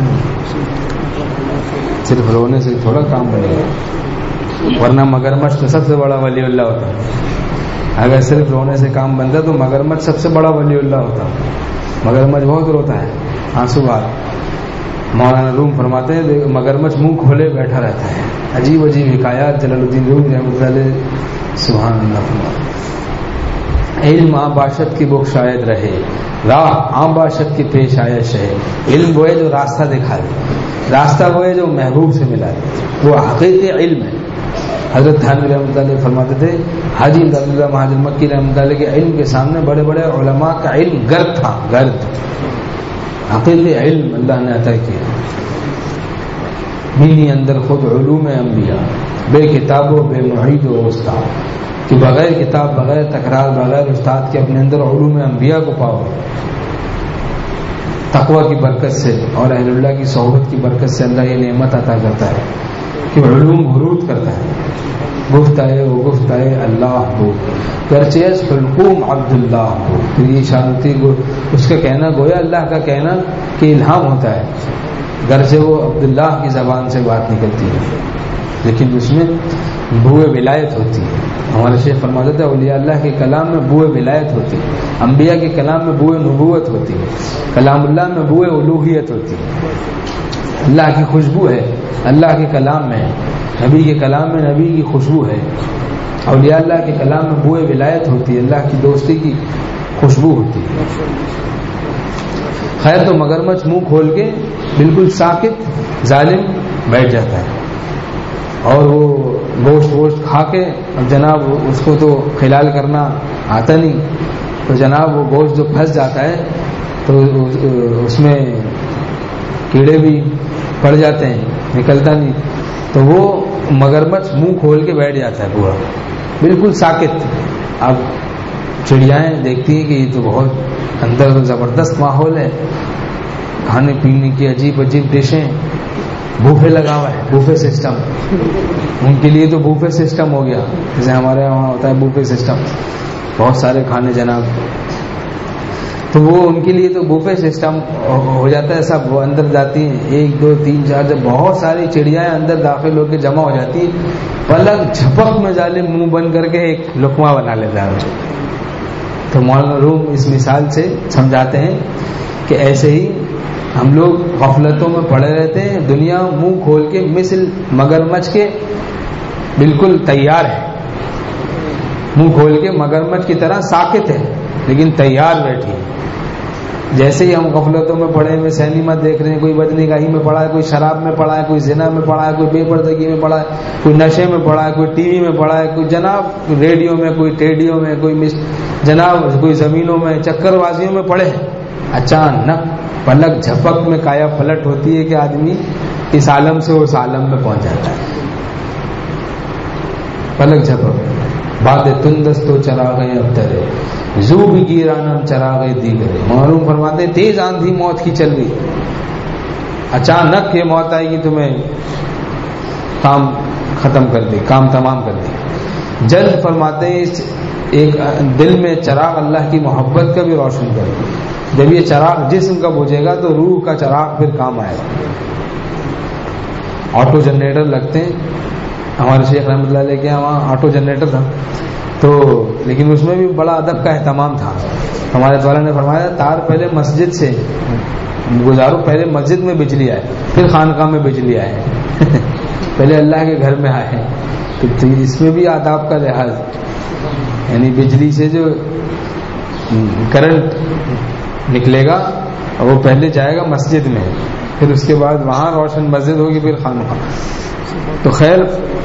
صرف رونے سے تھوڑا کام بنے گا، ورنہ مگرمچھ تو سب سے بڑا ولی اللہ ہوتا ہے. اگر صرف رونے سے کام بنتا تو مگرمچھ سب سے بڑا ولی اللہ ہوتا. مگرمچھ بہت روتا ہے، آنسو بار. مولانا روم فرماتے ہیں مگرمچھ منہ کھولے بیٹھا رہتا ہے. عجیب عجیب حکایات جلال الدین روم رحمۃ اللہ علیہ سبحان اللہ. علم آ باشد کی بک شاید رہے، راہ آ باشد کی پیش آیا شہ. علم وہ ہے جو راستہ دکھا دے، راستہ وہ ہے جو محبوب سے ملا دے، وہ حقیقی علم ہے. حضرت تھانوی رحمۃ اللہ فرماتے تھے حاجی عبداللہ مہاجر مکی رحمۃ اللہ کے علم کے سامنے بڑے بڑے علماء کا علم گرد تھا، گرد. حقیقی علم اللہ نے عطا کیا. مینی اندر خود علوم انبیاء، بے کتاب و بے معید و استاد، کہ بغیر کتاب، بغیر تکرار، بغیر استاد کے اپنے اندر علوم انبیاء کو پاؤ. تقوی کی برکت سے اور اہل اللہ کی صحبت کی برکت سے اللہ یہ نعمت عطا کرتا ہے کہ علوم ورود کرتا ہے. گفت آئے وہ گفت آئے اللہ ہو، گرچیز حلقوم عبداللہ ہو. پھر یہ شانتی اس کا کہنا گویا اللہ کا کہنا کہ الہام ہوتا ہے، گرچہ وہ عبداللہ کی زبان سے بات نکلتی ہے لیکن اس میں بوئے ولایت ہوتی ہے. ہمارے شیخ فرماتے تھے اولیاء اللہ کے کلام میں بوئے ولایت ہوتی ہے، انبیاء کے کلام میں بوئے نبوت ہوتی ہے، کلام اللہ میں بوئے الوہیت ہوتی ہے. اللہ کی خوشبو ہے اللہ کے کلام میں، نبی کے کلام میں نبی کی خوشبو ہے. اولیاء اللہ کے کلام میں بوئے ولایت ہوتی ہے، اللہ کی دوستی کی خوشبو ہوتی ہے. خیر تو مگرمچھ منہ کھول کے بالکل ساکت ظالم بیٹھ جاتا ہے، اور وہ گوشت کھا کے اب جناب اس کو تو خلال کرنا آتا نہیں، تو جناب وہ گوشت جو پھنس جاتا ہے تو اس میں کیڑے بھی پڑ جاتے ہیں، نکلتا نہیں. تو وہ مگرمچھ منہ کھول کے بیٹھ جاتا ہے پورا بالکل ساکت. اب چڑیائیں دیکھتی ہیں کہ یہ تو بہت اندر تو زبردست ماحول ہے، کھانے پینے کی عجیب عجیب ڈشیں، بوفے لگا ہوا ہے، بوفے سسٹم. ان کے لیے تو بوفے سسٹم ہو گیا، جیسے ہمارے وہاں ہوتا ہے بوفے سسٹم، بہت سارے کھانے جناب. تو وہ ان کے لیے تو بوفے سسٹم ہو جاتا ہے. سب وہ اندر جاتی ہیں، 1 2 3 4 جب بہت ساری چڑیاں اندر داخل ہو کے جمع ہو جاتی ہیں، پلک جھپک میں ظالم منہ بند کر کے ایک لقمہ بنا لیتا ہے. تو مولانا روم اس مثال سے سمجھاتے ہیں کہ ایسے ہی ہم لوگ غفلتوں میں پڑے رہتے ہیں. دنیا منہ کھول کے مثل مگرمچھ کے بالکل تیار ہے, منہ کھول کے مگرمچھ کی طرح ساکت ہے لیکن تیار بیٹھی ہے. جیسے ہی ہم غفلتوں میں پڑے ہوئے سینما دیکھ رہے ہیں, کوئی بدنگاہی میں پڑا ہے, کوئی شراب میں پڑا ہے, کوئی زنا میں پڑا ہے, کوئی بے پردگی میں پڑا ہے, کوئی نشے میں پڑا ہے, کوئی ٹی وی میں پڑا ہے, کوئی جناب ریڈیو میں, کوئی ٹیڈیو میں, کوئی جناب کوئی زمینوں میں چکر بازیوں میں پڑے ہیں. اچانک پلک جھپک میں کایا پلٹ ہوتی ہے کہ آدمی اس عالم سے اس عالم میں پہنچ جاتا ہے. پلک جھپک باد تندستو چراغ ابترے زو بھی گیرانم چراغ دیگرے. معلوم فرماتے ہیں تیز آندھی موت کی چل رہی, اچانک یہ موت آئے گی, تمہیں کام ختم کر دے, کام تمام کر دے. جلد فرماتے ہیں ایک دل میں چراغ اللہ کی محبت کا بھی روشن کر دے. جب یہ چراغ جسم کا بجھے گا تو روح کا چراغ پھر کام آئے گا. آٹو جنریٹر لگتے ہیں, ہمارے شیخ رحمۃ اللہ علیہ کے وہاں آٹو جنریٹر تھا تو, لیکن اس میں بھی بڑا ادب کا اہتمام تھا. ہمارے والا نے فرمایا تار پہلے مسجد سے گزارو, پہلے مسجد میں بجلی آئے پھر خانقاہ میں بجلی آئے, پہلے اللہ کے گھر میں آئے. تو اس میں بھی آداب کا لحاظ, یعنی بجلی سے جو کرنٹ نکلے گا وہ پہلے جائے گا مسجد میں, پھر اس کے بعد وہاں روشن مسجد ہوگی, پھر خانقاہ. تو خیر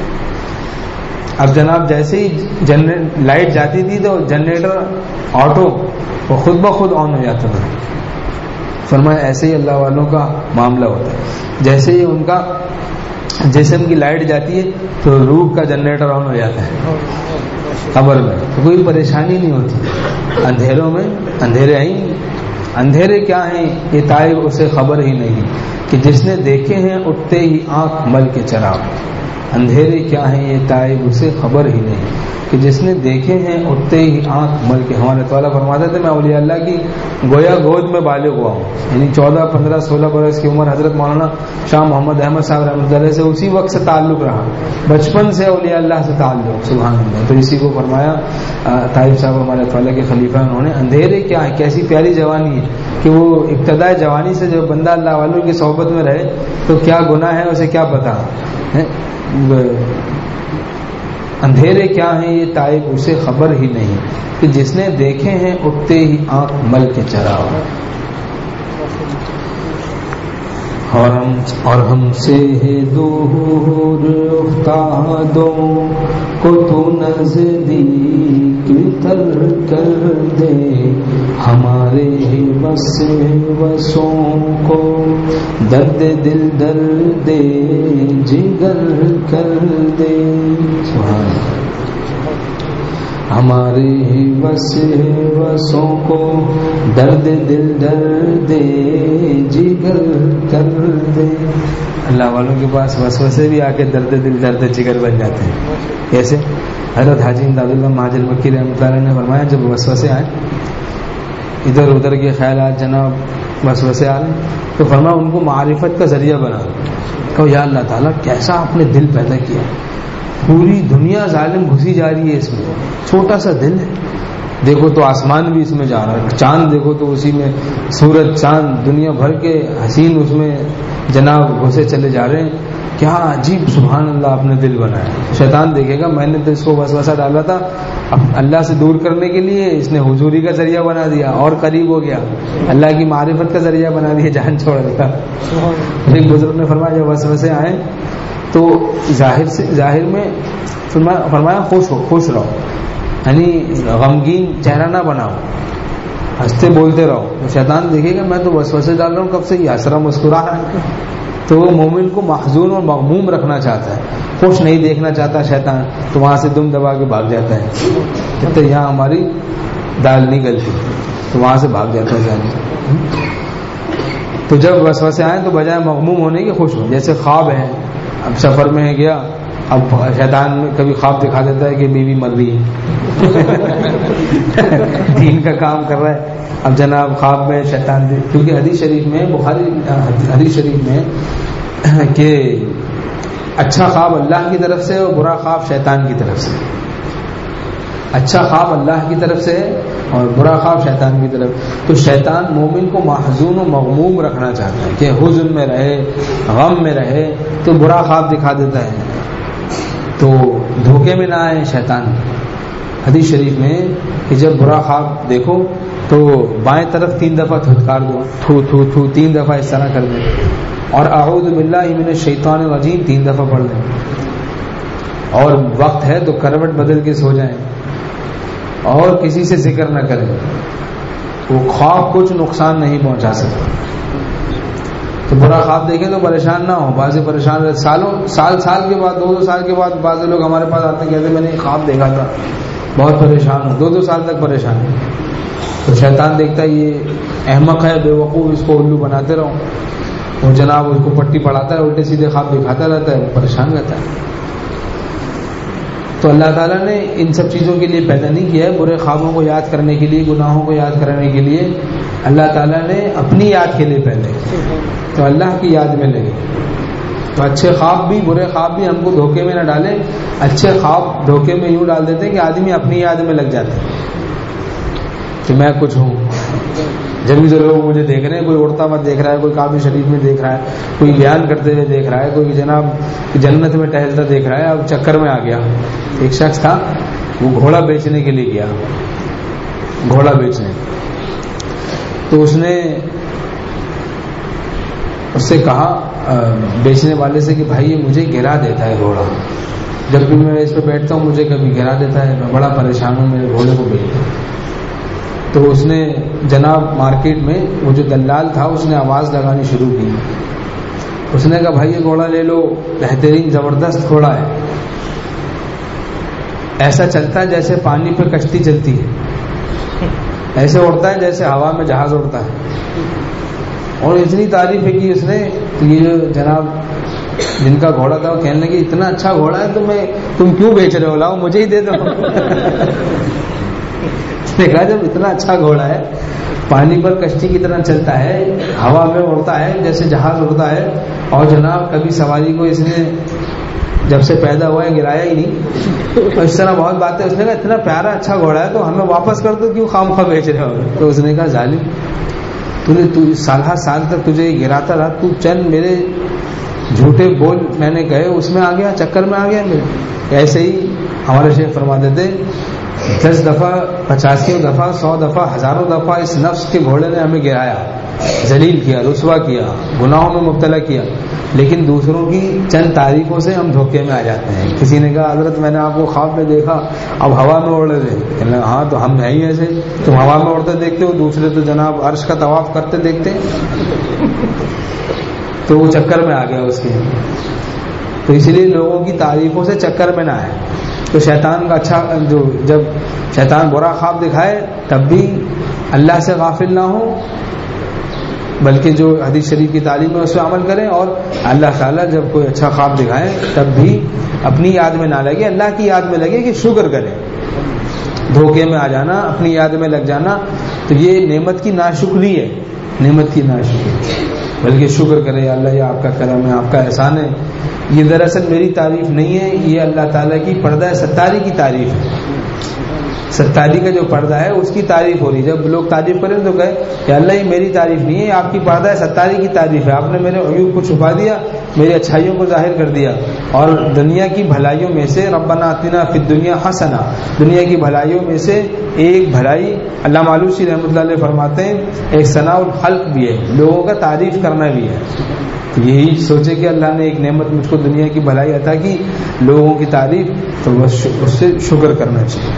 اب جناب جیسے ہی لائٹ جاتی تھی تو جنریٹر آٹو وہ خود بخود آن ہو جاتا تھا. فرمایا ایسے ہی اللہ والوں کا معاملہ ہوتا ہے, جیسے ہی ان کا جسم کی لائٹ جاتی ہے تو روح کا جنریٹر آن ہو جاتا ہے قبر میں, تو کوئی پریشانی نہیں ہوتی. اندھیروں میں اندھیرے ہیں, اندھیرے کیا ہیں یہ تائب اسے خبر ہی نہیں کہ جس نے دیکھے ہیں اٹھتے ہی آنکھ مل کے چراغ. اندھیرے کیا ہیں یہ تائب اسے خبر ہی نہیں کہ جس نے دیکھے ہیں اٹھتے ہی آنکھ مل کے. ہمارے تعالیٰ فرماتے تھے میں اولیاء اللہ کی گویا گود میں بالغ ہوا ہوں, یعنی 14, 15, 16 برس کی عمر حضرت مولانا شاہ محمد احمد صاحب رحمۃ اللہ سے اسی وقت سے تعلق رہا, بچپن سے اولیاء اللہ سے تعلق. سبحان اللہ. تو اسی کو فرمایا طائب صاحب ہمارے تعالیٰ کے خلیفہ, انہوں نے اندھیرے کیا ہے, کیسی پیاری جوانی ہے کہ وہ ابتدائے جوانی سے جب بندہ اللہ والوں کی صحبت میں رہے تو کیا گناہ ہے اسے کیا پتا ہے. اندھیرے کیا ہیں یہ تائب اسے خبر ہی نہیں کہ جس نے دیکھے ہیں اٹھتے ہی آنکھ مل کے چراغ. اور ہم سے ہے دور افتادوں کو تو نزدیک تر کر دے, ہمارے وسوں کو درد دل درد جگر کر دے. ہمارے وسوں کو درد دل درد جگر کر دے. اللہ والوں کے پاس وسوسے بھی آ کے درد دل درد جگر بن جاتے ہیں. کیسے؟ حضرت حاجی امداد اللہ مہاجر مکی رحمۃ اللہ نے فرمایا جب وسوسے آئے, ادھر ادھر کے خیالات جناب وسوسے آ رہے تو فرمایا ان کو معرفت کا ذریعہ بنا, کہو یا اللہ تعالیٰ کیسا آپ نے دل پیدا کیا, پوری دنیا ظالم گھسی جا رہی ہے اس میں, چھوٹا سا دل ہے, دیکھو تو آسمان بھی اس میں جا رہا ہے, چاند دیکھو تو اسی میں سورج چاند دنیا بھر کے حسین اس میں جناب گھسے چلے جا رہے ہیں. کیا عجیب سبحان اللہ آپ نے دل بنایا. شیطان دیکھے گا میں نے تو اس کو وسوسہ ڈالا تھا, اب اللہ سے دور کرنے کے لیے اس نے حضوری کا ذریعہ بنا دیا اور قریب ہو گیا, اللہ کی معرفت کا ذریعہ بنا دیا, جان چھوڑ دیا. ایک بزرگ نے فرمایا جب وسوسے آئے تو ظاہر میں فرمایا خوش رہو, یعنی غمگین چہرہ نہ بناؤ, ہنستے بولتے رہو. تو شیطان دیکھے گا میں تو وسوسے ڈال رہا ہوں کب سے, یہ ہنس رہا مسکرا رہا ہے, تو وہ مومن کو محزون اور مغموم رکھنا چاہتا ہے, خوش نہیں دیکھنا چاہتا شیطان, تو وہاں سے دم دبا کے بھاگ جاتا ہے. کہتے یہاں ہماری دال نہیں گلتی, تو وہاں سے بھاگ جاتا ہے. تو جب وسوسے آئے تو بجائے مغموم ہونے کے خوش ہو. جیسے خواب ہے, اب سفر میں گیا, اب شیطان میں کبھی خواب دکھا دیتا ہے کہ بیوی مر رہی ہے, دین کا کام کر رہا ہے, اب جناب خواب میں شیطان دے, کیونکہ حدیث شریف میں بخاری حدیث شریف میں کہ اچھا خواب اللہ کی طرف سے اور برا خواب شیطان کی طرف سے. اچھا خواب اللہ کی طرف سے اور برا خواب شیطان کی طرف. تو شیطان مومن کو محزون و مغموم رکھنا چاہتا ہے کہ حزن میں رہے, غم میں رہے, تو برا خواب دکھا دیتا ہے. تو دھوکے میں نہ آئے شیطان. حدیث شریف میں کہ جب برا خواب دیکھو تو بائیں طرف 3 دفعہ دھتکار دو, تھو تھو تھو 3 دفعہ اس طرح کر دیں, اور اعوذ باللہ من الشیطان الرجیم 3 دفعہ پڑھ لیں. اور وقت ہے تو کروٹ بدل کے سو جائیں اور کسی سے ذکر نہ کریں. وہ خواب کچھ نقصان نہیں پہنچا سکتا. تو برا خواب دیکھیں تو پریشان نہ ہو. بعض پریشان رہے سال کے بعد 2 سال کے بعد بعض لوگ ہمارے پاس آتے ہیں, کہتے ہیں میں نے خواب دیکھا تھا, بہت پریشان ہوں, 2 سال تک پریشان ہوں. تو شیطان دیکھتا ہے یہ احمق ہے, بے وقوف, اس کو الو بناتے رہو. وہ جناب اس کو پٹی پڑھاتا ہے, الٹے سیدھے خواب دکھاتا رہتا ہے, پریشان رہتا ہے. تو اللہ تعالیٰ نے ان سب چیزوں کے لیے پیدا نہیں کیا ہے. برے خوابوں کو یاد کرنے کے لیے, گناہوں کو یاد کرنے کے لیے اللہ تعالیٰ نے اپنی یاد کے لیے پیدا کیا. تو اللہ کی یاد میں لگے. تو اچھے خواب بھی برے خواب بھی ہم کو دھوکے میں نہ ڈالیں. اچھے خواب دھوکے میں یوں ڈال دیتے ہیں کہ آدمی اپنی یاد میں لگ جاتا ہے کہ میں کچھ ہوں. جب بھی لوگ مجھے دیکھ رہے ہیں, کوئی اڑتا مت دیکھ رہا ہے, کوئی کعبہ شریف میں دیکھ رہا ہے, کوئی بیان کرتے ہوئے دیکھ رہا ہے, کوئی جناب جنت میں ٹہلتا دیکھ رہا ہے. اب چکر میں آ گیا. ایک شخص تھا, وہ گھوڑا بیچنے کے لیے گیا, گھوڑا بیچنے. تو اس نے اس سے کہا بیچنے والے سے کہ بھائی یہ مجھے گرا دیتا ہے گھوڑا, جب بھی میں اس پہ بیٹھتا ہوں مجھے کبھی گرا دیتا ہے, میں بڑا پریشان ہوں, میرے گھوڑے کو بیچ دو. تو اس نے جناب مارکیٹ میں وہ جو دلال تھا اس نے آواز لگانی شروع کی. اس نے کہا بھائی یہ گھوڑا لے لو, بہترین زبردست گھوڑا ہے, ایسا چلتا ہے جیسے پانی پہ کشتی چلتی ہے, ایسے اڑتا ہے جیسے ہوا میں جہاز اڑتا ہے. اور اتنی تعریف ہے کہ اس نے, یہ جو جناب جن کا گھوڑا تھا وہ کہنے لگے اتنا اچھا گھوڑا ہے تو تم کیوں بیچ رہے ہو, لاؤ مجھے ہی دے دو. اس نے کہا جب اتنا اچھا گھوڑا ہے, پانی پر کشتی کی طرح چلتا ہے, ہوا میں اڑتا ہے جیسے جہاز اڑتا ہے, اور جناب کبھی سواری کو اس نے جب سے پیدا ہوا ہے گرایا ہی نہیں, اس طرح بہت باتیں. اس نے کہا اتنا پیارا اچھا گھوڑا ہے تو ہمیں واپس کر دو, کیوں خام خواہ بیچ رہے ہو. تو اس نے کہا ظالم, تو سال تک تجھے گراتا رہا, تو چند میرے جھوٹے بول میں نے کہے اس میں آ گیا, چکر میں آ گیا میرے. ایسے ہی ہمارے شیخ فرماتے تھے 10 دفعہ 85 دفعہ 100 دفعہ ہزاروں دفعہ اس نفس کے گھوڑے نے ہمیں گرایا, ذلیل کیا, رسوا کیا, گناہوں میں مبتلا کیا, لیکن دوسروں کی چند تعریفوں سے ہم دھوکے میں آ جاتے ہیں. کسی نے کہا حضرت میں نے آپ کو خواب میں دیکھا, اب ہوا میں اڑ رہے تھے. ہاں تو ہم ہیں ہی ایسے, تم ہوا میں اڑتے دیکھتے ہو, دوسرے تو جناب عرش کا طواف کرتے دیکھتے ہیں. تو وہ چکر میں آ گیا اس کے. تو اس لیے لوگوں کی تعریفوں سے چکر میں نہ آئے. تو شیطان کا اچھا جب شیطان برا خواب دکھائے تب بھی اللہ سے غافل نہ ہو, بلکہ جو حدیث شریف کی تعلیم ہے اس پہ عمل کریں. اور اللہ تعالیٰ جب کوئی اچھا خواب دکھائے تب بھی اپنی یاد میں نہ لگے, اللہ کی یاد میں لگے کہ شکر کرے. دھوکے میں آ جانا, اپنی یاد میں لگ جانا, تو یہ نعمت کی ناشکری ہے, نعمت کی ناشکری. بلکہ شکر کرے, اللہ یہ آپ کا کرم ہے, آپ کا احسان ہے. یہ دراصل میری تعریف نہیں ہے, یہ اللہ تعالیٰ کی پردہ ستاری کی تعریف ہے. ستاری کا جو پردہ ہے اس کی تعریف ہو رہی. جب لوگ تعریف کریں تو کہے کہ اللہ یہ میری تعریف نہیں ہے, آپ کی پردہ ستاری کی تعریف ہے. آپ نے میرے عیوب کو چھپا دیا, میری اچھائیوں کو ظاہر کر دیا, اور دنیا کی بھلائیوں میں سے ربنا آتنا فی الدنیا حسنہ, دنیا کی بھلائیوں میں سے ایک بھلائی علامہ آلوسی رحمۃ اللہ علیہ فرماتے ہیں ایک ثناء الخلق بھی ہے, لوگوں کا تعریف کرنا بھی ہے. یہی سوچے کہ اللہ نے ایک نعمت مجھ کو دنیا کی بھلائی عطا کی, لوگوں کی تعریف, تو بس اس سے شکر کرنا چاہیے.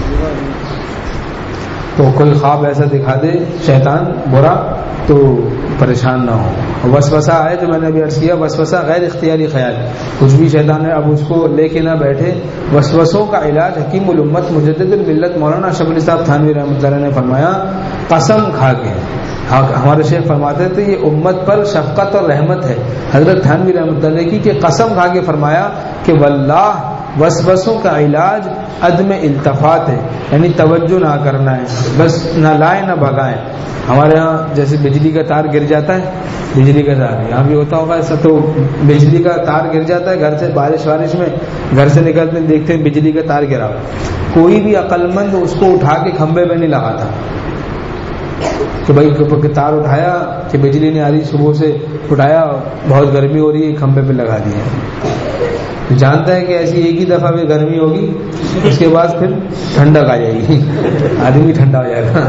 تو کوئی خواب ایسا دکھا دے شیطان برا تو پریشان نہ ہو. وسوسہ آئے تو میں نے ابھی عرض کیا, وسوسہ غیر اختیاری خیال, کچھ بھی شیطان ہے اب اس کو لے کے نہ بیٹھے. وسوسوں کا علاج حکیم الامت مجدد الملت مولانا اشرف علی صاحب تھانوی رحمۃ اللہ نے فرمایا, قسم کھا کے. ہمارے شیخ فرماتے تھے یہ امت پر شفقت اور رحمت ہے. حضرت تھانوی رحمۃ اللہ کی کہ قسم کھا کے فرمایا کہ واللہ وسوسوں کا علاج عدم التفات ہے، یعنی توجہ نہ کرنا ہے، بس نہ لائیں نہ بھگائیں. ہمارے ہاں جیسے بجلی کا تار گر جاتا ہے، بجلی کا تار یہاں بھی ہوتا ہوگا ایسا، تو بجلی کا تار گر جاتا ہے گھر سے، بارش میں گھر سے نکلتے ہیں دیکھتے ہیں بجلی کا تار گرا، کوئی بھی عقل مند اس کو اٹھا کے کھمبے پہ نہیں لگاتا کہ بھائی تار اٹھایا کہ بجلی نہیں آ رہی، صبح سے اٹھایا بہت گرمی ہو رہی ہے کھمبے پہ لگا دیا. جانتا ہے کہ ایسی ایک ہی دفعہ بھی گرمی ہوگی، اس کے بعد پھر ٹھنڈک آ جائے گی، آدمی ٹھنڈا ہو جائے گا.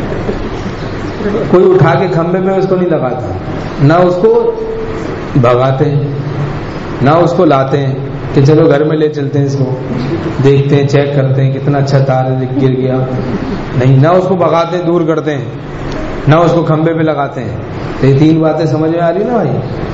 کوئی اٹھا کے کھمبے میں اس کو نہیں لگاتا، نہ اس کو بھگاتے ہیں نہ اس کو لاتے ہیں کہ چلو گھر میں لے چلتے ہیں، اس کو دیکھتے ہیں چیک کرتے ہیں کتنا اچھا تار گر گیا، نہیں، نہ اس کو بھگاتے ہیں دور کرتے ہیں، نہ اس کو کھمبے پہ لگاتے ہیں. تو یہ تین باتیں سمجھ میں آ رہی نا بھائی،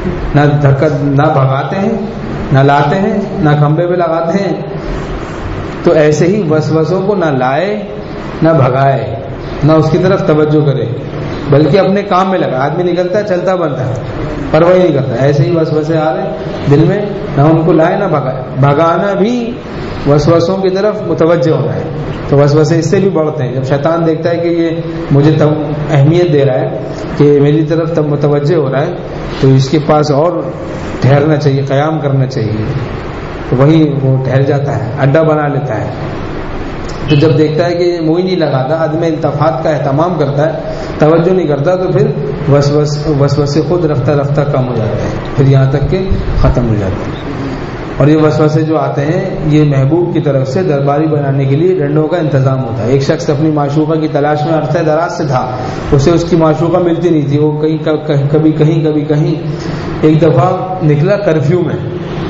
نہ بھگاتے ہیں، نہ لاتے ہیں، نہ کھمبے پہ لگاتے ہیں. تو ایسے ہی وسوسوں کو نہ لائے نہ بھگائے، نہ اس کی طرف توجہ کرے، بلکہ اپنے کام میں لگا. آدمی نکلتا ہے چلتا بنتا ہے، پرواہ نہیں کرتا. ایسے ہی وسوسے آ رہے دل میں، نہ ان کو لائے نہ بھگائے. بھگانا بھی وسوسوں کی طرف متوجہ ہونا ہے. تو وسوسے اس سے بھی بڑھتے ہیں. جب شیطان دیکھتا ہے کہ یہ مجھے اہمیت دے رہا ہے کہ میری طرف تب متوجہ ہو رہا ہے، تو اس کے پاس اور ٹھہرنا چاہیے، قیام کرنا چاہیے، تو وہی وہ ٹھہر جاتا ہے، اڈا بنا لیتا ہے. تو جب دیکھتا ہے کہ یہ منہ ہی نہیں لگاتا، عدم التفات کا اہتمام کرتا ہے، توجہ نہیں کرتا، تو پھر وسوسے خود رفتہ رفتہ کم ہو جاتے ہیں، پھر یہاں تک کہ ختم ہو جاتے ہیں. اور یہ وسوسے جو آتے ہیں یہ محبوب کی طرف سے درباری بنانے کے لیے ڈنڈوں کا انتظام ہوتا ہے. ایک شخص اپنی معشوقہ کی تلاش میں عرصہ دراز سے تھا، اسے اس کی معشوقہ ملتی نہیں تھی، وہ کبھی کہیں. ایک دفعہ نکلا کرفیو میں،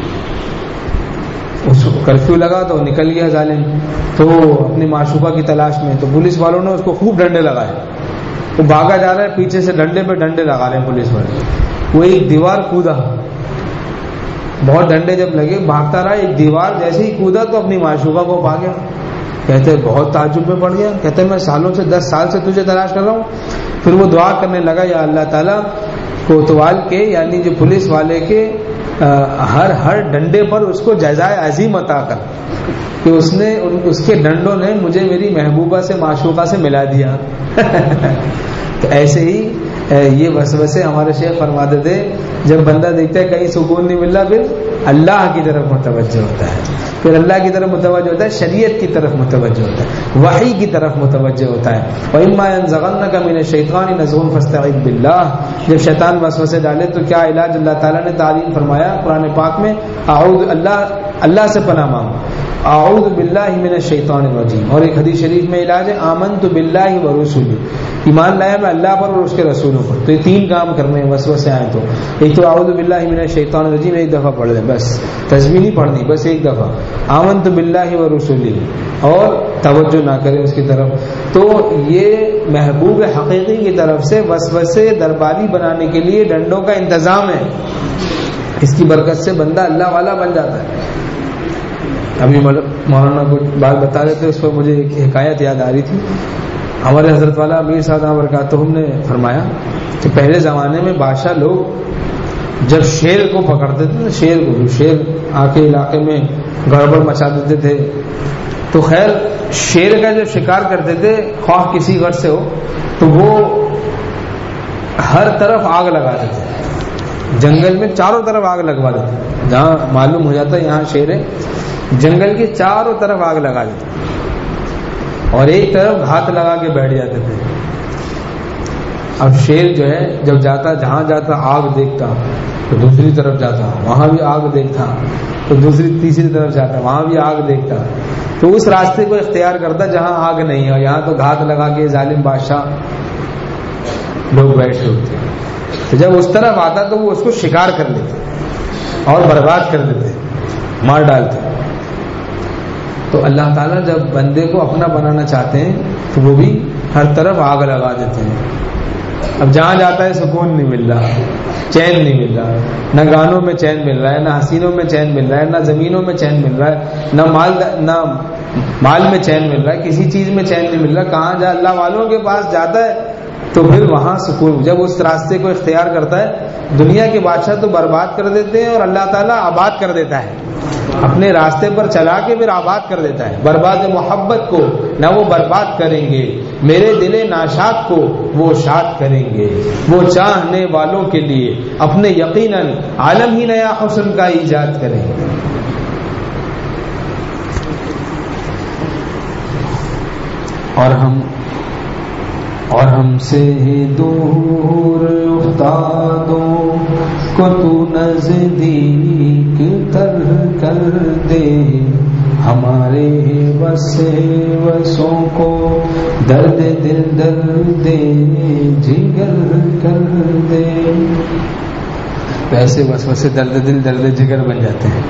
اس کو کرفیو لگا تو نکل گیا ظالم، تو اپنی معشوقہ کی تلاش میں. تو پولیس والوں نے اس کو خوب ڈنڈے لگائے، وہ بھاگا جا رہا ہے، پیچھے سے ڈنڈے پہ ڈنڈے لگا رہے ہیں پولیس والے. وہ ایک دیوار کودا، بہت ڈنڈے جب لگے بھاگتا رہا، ایک دیوار جیسے ہی کودا تو اپنی معشوقہ کو پا گیا. کہتے بہت تعجب میں پڑ گیا، کہتے میں سالوں سے 10 سال سے تجھے تلاش کر رہا ہوں. پھر وہ دعا کرنے لگا، یا اللہ تعالیٰ کوتوال کے یعنی جو پولیس والے کے ہر ڈنڈے پر اس کو جزائے عظیم عطا کر کہ اس کے ڈنڈوں نے مجھے میری محبوبہ سے معشوقہ سے ملا دیا. تو ایسے ہی یہ وسوسے ہمارے شیخ فرماتے تھے، جب بندہ دیکھتا ہے کہیں سکون نہیں مل رہا، پھر اللہ کی طرف متوجہ ہوتا ہے، پھر اللہ کی طرف متوجہ ہوتا ہے، شریعت کی طرف متوجہ ہوتا ہے، وحی کی طرف متوجہ ہوتا ہے. وَإِمَّا يَنزَغَنَّكَ مِنَ الشَّيْطَانِ نَزْغٌ فَاسْتَعِذْ بِاللَّهِ. جب شیطان وسوسے ڈالے تو کیا علاج اللہ تعالیٰ نے تعلیم فرمایا قرآن پاک میں، اللہ سے پناہ مانگو، اعوذ باللہ من الشیطان الرجیم. اور ایک حدیث شریف میں علاج ہے آمنت باللہ ورسولہ، ایمان لایا میں اللہ پر اور اس کے رسولوں پر. تو یہ 3 کام کرنے ہیں وسوسے آئے تو. ایک تو اعوذ باللہ من الشیطان الرجیم ایک دفعہ پڑھ لیں، بس تسبیح نہیں پڑھنی، بس ایک دفعہ آمنت باللہ ورسولہ، اور توجہ نہ کریں اس کی طرف. تو یہ محبوب حقیقی کی طرف سے وسوسے درباری بنانے کے لیے ڈنڈوں کا انتظام ہے. اس کی برکت سے بندہ اللہ والا بن جاتا ہے. ابھی مولانا کچھ بات بتا رہے تھے، اس پر مجھے ایک حکایت یاد آ رہی تھی. ہمارے حضرت والا امیر صاحب برکاتہم نے فرمایا کہ پہلے زمانے میں بادشاہ لوگ جب شیر کو پکڑتے تھے، شیر آ کے علاقے میں گڑبڑ مچا دیتے تھے، تو خیر شیر کا جب شکار کرتے تھے، خواہ کسی غرض سے ہو، تو وہ ہر طرف آگ لگاتے تھے، جنگل میں چاروں طرف آگ لگوا دیتے. جہاں معلوم ہو جاتا ہے یہاں شیر ہے، جنگل کے چاروں طرف آگ لگا دیتے اور ایک طرف ہاتھ لگا کے بیٹھ جاتے تھے. اب شیر جو ہے جب جاتا، جہاں جاتا آگ دیکھتا تو دوسری طرف جاتا، وہاں بھی آگ دیکھتا، تو تیسری طرف جاتا، وہاں بھی آگ دیکھتا. تو اس راستے کو اختیار کرتا جہاں آگ نہیں ہے، یہاں تو گھات لگا کے ظالم بادشاہ لوگ بیٹھے ہوتے. تو جب اس طرف آتا تو وہ اس کو شکار کر لیتے اور برباد کر دیتے، مار ڈالتے. تو اللہ تعالیٰ جب بندے کو اپنا بنانا چاہتے ہیں تو وہ بھی ہر طرف آگ لگا دیتے ہیں. اب جہاں جاتا ہے سکون نہیں مل رہا، چین نہیں مل رہا، نہ گانوں میں چین مل رہا ہے، نہ حسینوں میں چین مل رہا ہے، نہ زمینوں میں چین مل رہا ہے، نہ مال میں چین مل رہا ہے، کسی چیز میں چین نہیں مل رہا. کہاں جا اللہ والوں کے پاس جاتا ہے تو پھر وہاں سکون. جب اس راستے کو اختیار کرتا ہے، دنیا کے بادشاہ تو برباد کر دیتے ہیں اور اللہ تعالیٰ آباد کر دیتا ہے. اپنے راستے پر چلا کے پھر آباد کر دیتا ہے. برباد محبت کو نہ وہ برباد کریں گے، میرے دل ناشاد کو وہ شاد کریں گے. وہ چاہنے والوں کے لیے اپنے یقیناً عالم ہی نیا حسن کا ایجاد کریں گے. اور ہم سے دور افتادوں کو تو نزدیک تر کر دے، ہمارے وسوں کو درد دل درد جگر کر دے. ایسے وسوسے درد دل درد جگر بن جاتے ہیں.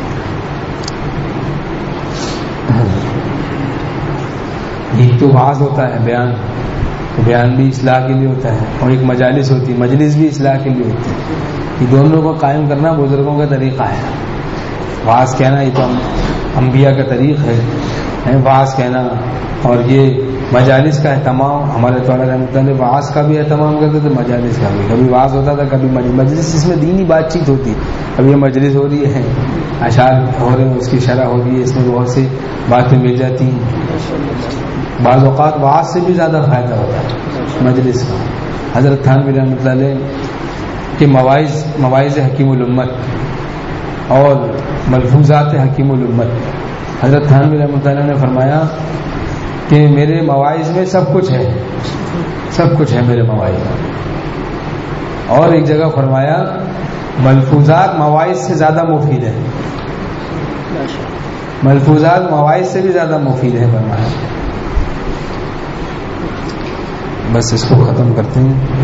ایک تو وعظ ہوتا ہے، بیان بھی اصلاح کے لیے ہوتا ہے، اور ایک مجالس ہوتی ہے، مجلس بھی اصلاح کے لیے ہوتی ہے. یہ دونوں کو قائم کرنا بزرگوں کا طریقہ ہے. وعظ کہنا یہ تو انبیاء کا طریق ہے وعظ کہنا، اور یہ مجالس کا اہتمام ہمارے تعالیٰ رحمۃ اللہ وعظ کا بھی اہتمام کرتے تھے، مجالس کا بھی. کبھی وعظ ہوتا تھا، کبھی مجلس، اس میں دینی بات چیت ہوتی. اب یہ مجلس ہو رہی ہے، اشعار ہو رہے ہیں، اس کی شرح ہو رہی ہے، اس میں بہت سی باتیں مل جاتی ہیں. بعض اوقات وعظ سے بھی زیادہ فائدہ ہوتا ہے مجلس کا. حضرت تھانوی رحمۃ اللہ علیہ کے مواعظ حکیم الامت اور ملفوظات حکیم الامت، حضرت تھانوی رحمۃ اللہ علیہ نے فرمایا کہ میرے مواعظ میں سب کچھ ہے میرے مواعظ میں. اور ایک جگہ فرمایا ملفوظات مواعظ سے زیادہ مفید ہے، ملفوظات مواعظ سے بھی زیادہ مفید ہے فرمایا. بس اس کو ختم کرتے ہیں.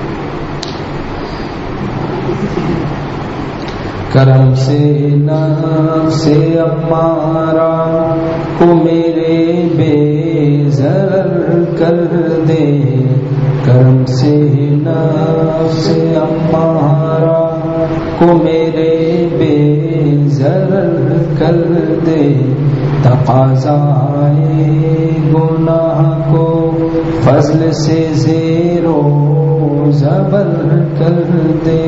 کرم سے نفس امارہ کو میرے بے ضرر کر دے، کرم سے نفس امارہ کو میرے بے ضرر کر دے، تقاضائے گناہ کو فضل سے زیر و زبر کر دے،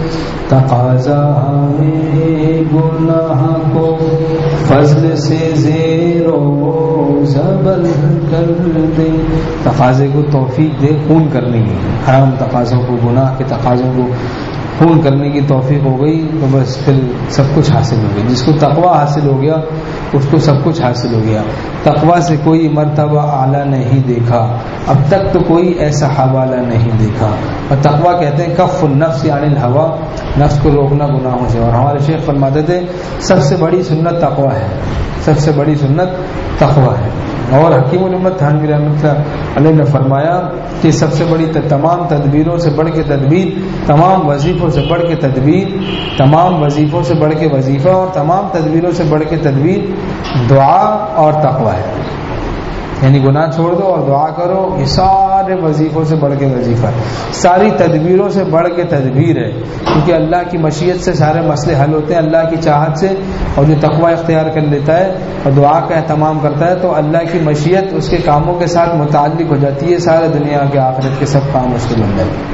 تقاضائے گناہ کو فضل سے زیر و زبر کر دے. تقاضے کو توفیق دے خون کرنے کی، حرام تقاضوں کو، گناہ کے تقاضوں کو خون کرنے کی توفیق ہو گئی تو بس پھر سب کچھ حاصل ہو گیا. جس کو تقویٰ حاصل ہو گیا اس کو سب کچھ حاصل ہو گیا. تقویٰ سے کوئی مرتبہ اعلیٰ نہیں دیکھا، اب تک تو کوئی ایسا حوالہ نہیں دیکھا. اور تقویٰ کہتے ہیں کف النفس عن الہوا، نفس کو روکنا گناہوں سے. اور ہمارے شیخ فرماتے تھے سب سے بڑی سنت تقویٰ ہے، سب سے بڑی سنت تقویٰ ہے. اور حکیم الامت تھانوی رحمۃ اللہ علیہ نے فرمایا کہ سب سے بڑی تمام تدبیروں سے بڑھ کے تدبیر، تمام وظیفوں سے بڑھ کے تدبیر، تمام وظیفوں سے بڑھ کے وظیفہ، اور تمام تدبیروں سے بڑھ کے تدبیر دعا اور تقویٰ ہے. یعنی گناہ چھوڑ دو اور دعا کرو، یہ سارے وظیفوں سے بڑھ کے وظیفہ ہے، ساری تدبیروں سے بڑھ کے تدبیر ہے. کیونکہ اللہ کی مشیت سے سارے مسئلے حل ہوتے ہیں، اللہ کی چاہت سے. اور جو تقویٰ اختیار کر لیتا ہے اور دعا کا اہتمام کرتا ہے تو اللہ کی مشیت اس کے کاموں کے ساتھ متعلق ہو جاتی ہے، سارے دنیا کے آخرت کے سب کام اس کے بن جاتے ہیں.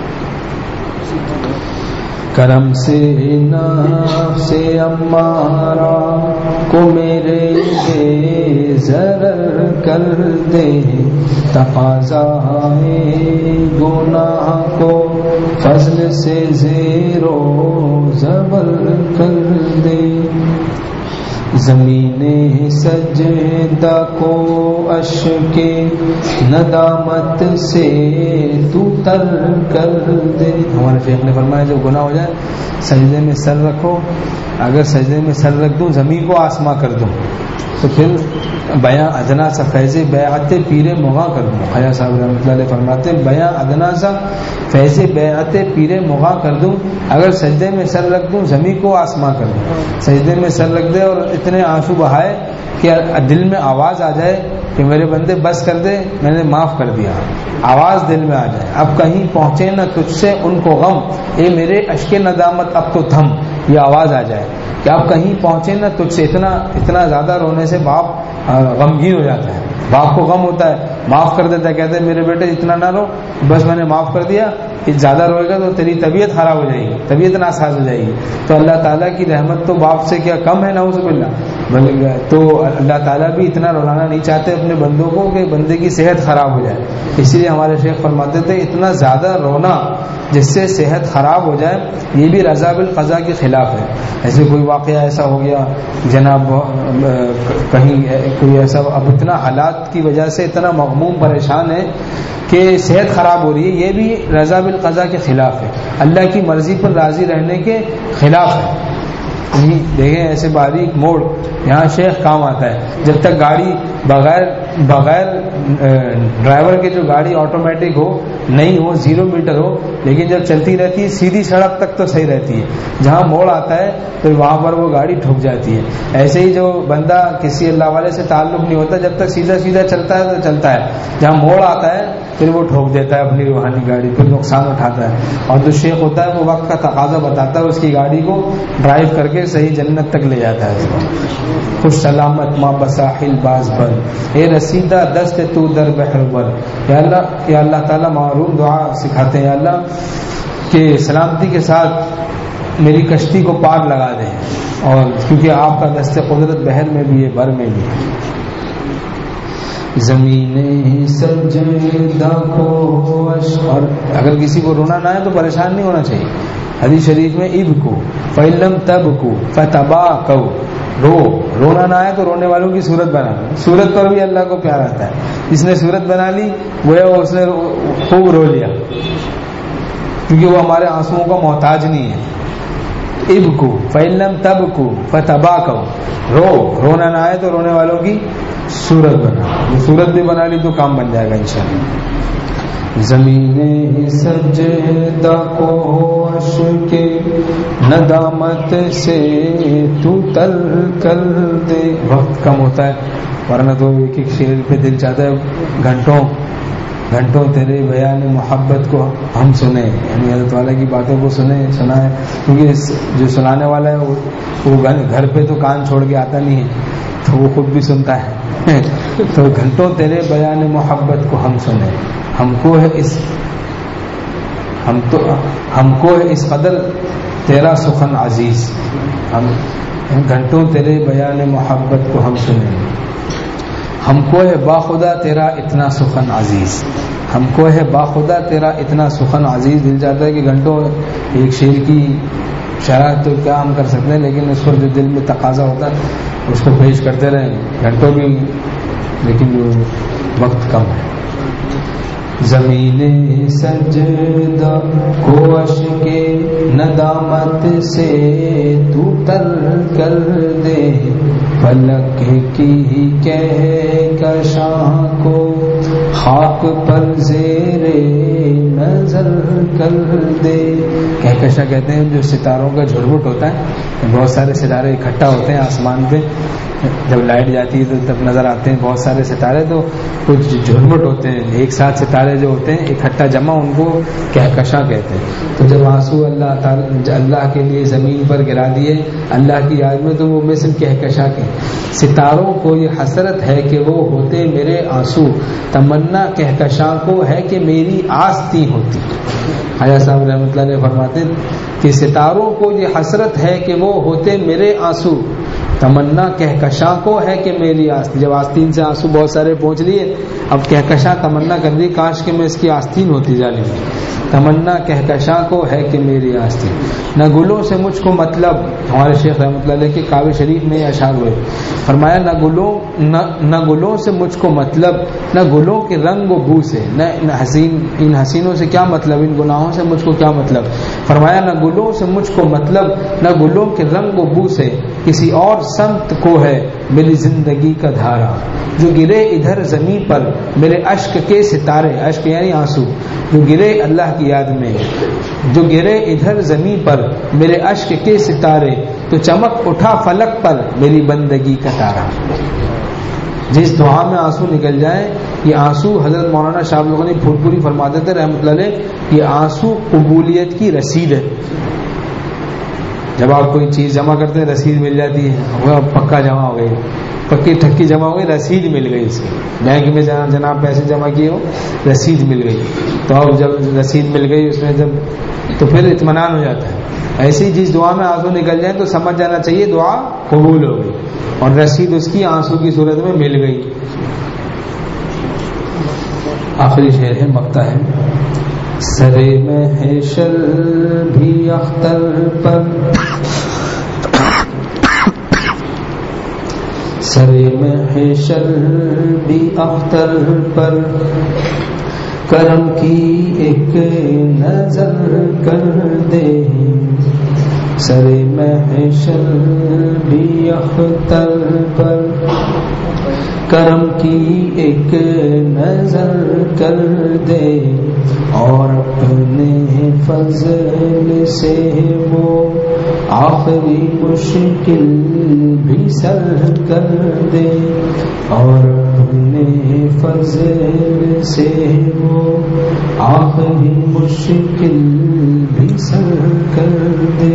کرم سے نفس امارہ کو میرے بے ضرر کر دے، تقاضائے گناہ کو فضل سے زیر و زبر کر دے. زمین سجدہ کو اشک ندامت سے تو تر کر دے. ہمارے شیخ نے فرمایا جو گناہ ہو جائے سجدے میں سر رکھو، اگر سجدے میں سر رکھ دوں زمین کو آسماں کر دوں تو پھر بیاں ادنا سا فیض بیعت پیر مغاں کر دوں. خیا صاحب رحمۃ اللہ علیہ فرماتے بیاں ادنا سا فیض بیعت پیر مغاں کر دوں، اگر سجدے میں سر رکھ دوں زمین کو آسماں کر دوں. سجدے میں سر رکھ دے اور اتنے آنسو بہائے کہ دل میں آواز آ جائے کہ میرے بندے بس کر دے، میں نے معاف کر دیا. آواز دل میں آ جائے اب کہیں پہنچے نہ تجھ سے ان کو غم، اے میرے اشک ندامت اب تو تھم. یہ آواز آ جائے کہ اب کہیں پہنچے نہ تجھ سے. اتنا زیادہ رونے سے باپ غمگین ہو جاتا ہے، باپ کو غم ہوتا ہے، معاف کر دیتا ہے، کہتے ہیں میرے بیٹے اتنا نہ رو، بس میں نے معاف کر دیا، زیادہ روئے گا تو تیری طبیعت خراب ہو جائے گی، طبیعت ناساز ہو جائے گی. تو اللہ تعالیٰ کی رحمت تو باپ سے کیا کم ہے، نعوذ باللہ. تو اللہ تعالیٰ بھی اتنا رولانا نہیں چاہتے اپنے بندوں کو کہ بندے کی صحت خراب ہو جائے. اسی لیے ہمارے شیخ فرماتے تھے اتنا زیادہ رونا جس سے صحت خراب ہو جائے یہ بھی رضا بالقضاء کے خلاف ہے. ایسے کوئی واقعہ ایسا ہو گیا جناب کہیں کوئی ایسا، اب اتنا حالات کی وجہ سے اتنا مغموم پریشان ہے کہ صحت خراب ہو رہی ہے، یہ بھی رضا بالقضاء کے خلاف ہے، اللہ کی مرضی پر راضی رہنے کے خلاف ہے. دیکھیں ایسے باریک موڑ یہاں شیخ کام آتا ہے. جب تک گاڑی بغیر ڈرائیور کے جو گاڑی آٹومیٹک ہو نہیں ہو، 0 میٹر ہو، لیکن جب چلتی رہتی ہے سیدھی سڑک تک تو صحیح رہتی ہے، جہاں موڑ آتا ہے پھر وہاں پر وہ گاڑی ٹھک جاتی ہے. ایسے ہی جو بندہ کسی اللہ والے سے تعلق نہیں ہوتا جب تک سیدھا سیدھا چلتا ہے تو چلتا ہے، جہاں موڑ آتا ہے پھر وہ ٹھوک دیتا ہے اپنی روحانی گاڑی، پھر نقصان اٹھاتا ہے. اور جو شیخ ہوتا ہے وہ وقت کا تقاضا بتاتا ہے، اس کی گاڑی کو ڈرائیو کر کے صحیح جنت تک لے جاتا ہے. خوش سلامت ماں بساحل باز بر، اے رسیدہ دست تو در بحر بر. یا اللہ تعالیٰ معروف دعا سکھاتے ہیں، یا اللہ کہ سلامتی کے ساتھ میری کشتی کو پار لگا دیں، اور کیونکہ آپ کا دست قدرت بحر میں بھی ہے بر میں بھی. زمین سجدہ کو، اور اگر کسی کو رونا نہ ہے تو پریشان نہیں ہونا چاہیے. حدیث شریف میں ابکو فَإِن تَبْكُوا فَتَبَاكَوْا، رونا نہ ہے تو رونے والوں کی صورت بنا لو. صورت پر بھی اللہ کو پیار آتا ہے. جس نے صورت بنا لی وہ اس نے خوب رو لیا، کیونکہ وہ ہمارے آنسوؤں کا محتاج نہیں ہے. ابکو فَإِن تَبْكُوا فَتَبَاكَوْا، رونا نہ ہے تو رونے والوں کی صورت بنا. وہ صورت بھی بنا لی تو کام بن جائے گا انشاءاللہ. زمین سجدہ کو عشق ندامت سے تو تل کر دے. وقت کم ہوتا ہے ورنہ تو ایک ایک شعر پہ دل چاہتا ہے گھنٹوں تیرے بیان محبت کو ہم سنیں، یعنی حضرت والا کی باتوں کو سنائیں، کیونکہ جو سنانے والا ہے وہ گھر پہ تو کان چھوڑ کے آتا نہیں ہے تو وہ خود بھی سنتا ہے. تو گھنٹوں تیرے بیان محبت کو ہم سنیں، ہم کو ہے اس قدر تیرا سخن عزیز. ہم گھنٹوں تیرے بیان محبت کو ہم سنیں، ہم کو ہے باخدا تیرا اتنا سخن عزیز. ہم کو ہے باخدا تیرا اتنا سخن عزیز. دل چاہتا ہے کہ گھنٹوں ایک شعر کی شرح تو کیا ہم کر سکتے ہیں، لیکن اس پر جو دل میں تقاضا ہوتا ہے اس کو پیش کرتے رہیں گھنٹوں بھی، لیکن وقت کم ہے. زمین سجدہ کو عشق ندامت سے تو تر کر دے، فلک کی کہکشاں کو خاک پر زیر نظر کر دے. کہکشاں کہتے ہیں جو ستاروں کا جھرمٹ ہوتا ہے، بہت سارے ستارے اکٹھا ہوتے ہیں آسمان پہ، جب لائٹ جاتی ہے تو تب نظر آتے ہیں بہت سارے ستارے، تو کچھ جھرمٹ ہوتے ہیں ایک ساتھ ستارے جو ہوتے ہیں اکٹھا جمع، ان کو کہکشاں کہتے ہیں. تو جب آنسو اللہ کے لیے زمین پر گرا دیے اللہ کی یاد میں، تو وہ مثل کہکشاں کے. ستاروں کو یہ حسرت ہے کہ وہ ہوتے میرے آنسو، تمنا کہکشاں کو ہے کہ میری آستی ہوتی. خواجہ صاحب رحمۃ اللہ علیہ فرماتے کہ ستاروں کو یہ حسرت ہے کہ وہ ہوتے میرے آنسو، تمنا کہکشاں کو ہے کہ میری آستین. جب آستین سے آنسو بہت سارے پہنچ لیے، اب کہکشاں تمنا کر دی کاش کہ میں اس کی آستین ہوتی ظالم. تمنا کہکشاں کو ہے کہ میری آستین. نہ گلوں سے مجھ کو مطلب، ہمارے شیخ رحمۃ اللہ علیہ کے کعبہ شریف میں اشعار ہوئے، فرمایا نہ گلوں سے مجھ کو مطلب، نہ گلوں کے رنگ و بو سے، نہ ان حسینوں سے کیا مطلب، ان گناہوں سے مجھ کو کیا مطلب. فرمایا نہ گلوں سے مجھ کو مطلب، نہ گلوں کے رنگ و بو سے، کسی اور سمت کو ہے میری زندگی کا دھارا. جو گرے ادھر زمین پر میرے اشک کے ستارے، اشک یعنی آنسو، جو گرے اللہ کی یاد میں، جو گرے ادھر زمین پر میرے اشک کے ستارے، تو چمک اٹھا فلک پر میری بندگی کا تارا. جس دعا میں آنسو نکل جائیں، یہ آنسو حضرت مولانا شاہ غنی پھولپوری فرماتے تھے رحمۃ اللہ علیہ، یہ آنسو قبولیت کی رسید ہے. جب آپ کوئی چیز جمع کرتے ہیں رسید مل جاتی ہے، وہ پکا جمع ہو گئی، پکی ٹھکی جمع ہو گئی, رسید مل گئی اس کی, بینک میں جناب پیسے جمع کیے ہو, رسید مل گئی. تو اب جب رسید مل گئی اس میں جب تو پھر اطمینان ہو جاتا ہے. ایسی جس دعا میں آنسو نکل جائیں تو سمجھ جانا چاہیے دعا قبول ہو گئی, اور رسید اس کی آنسو کی صورت میں مل گئی. آخری شعر ہے, مقطع ہے. سرے محشر بھی اختر پر, سرے محشر بھی اختر پر کرم کی ایک نظر کر دے, سرے محشر بھی اختر پر کرم کی ایک نظر کر دے, اور اپنے فضل سے وہ آخری مشکل بھی سر کر دے, اور اپنے فضل سے وہ آخری مشکل بھی سر کر دے.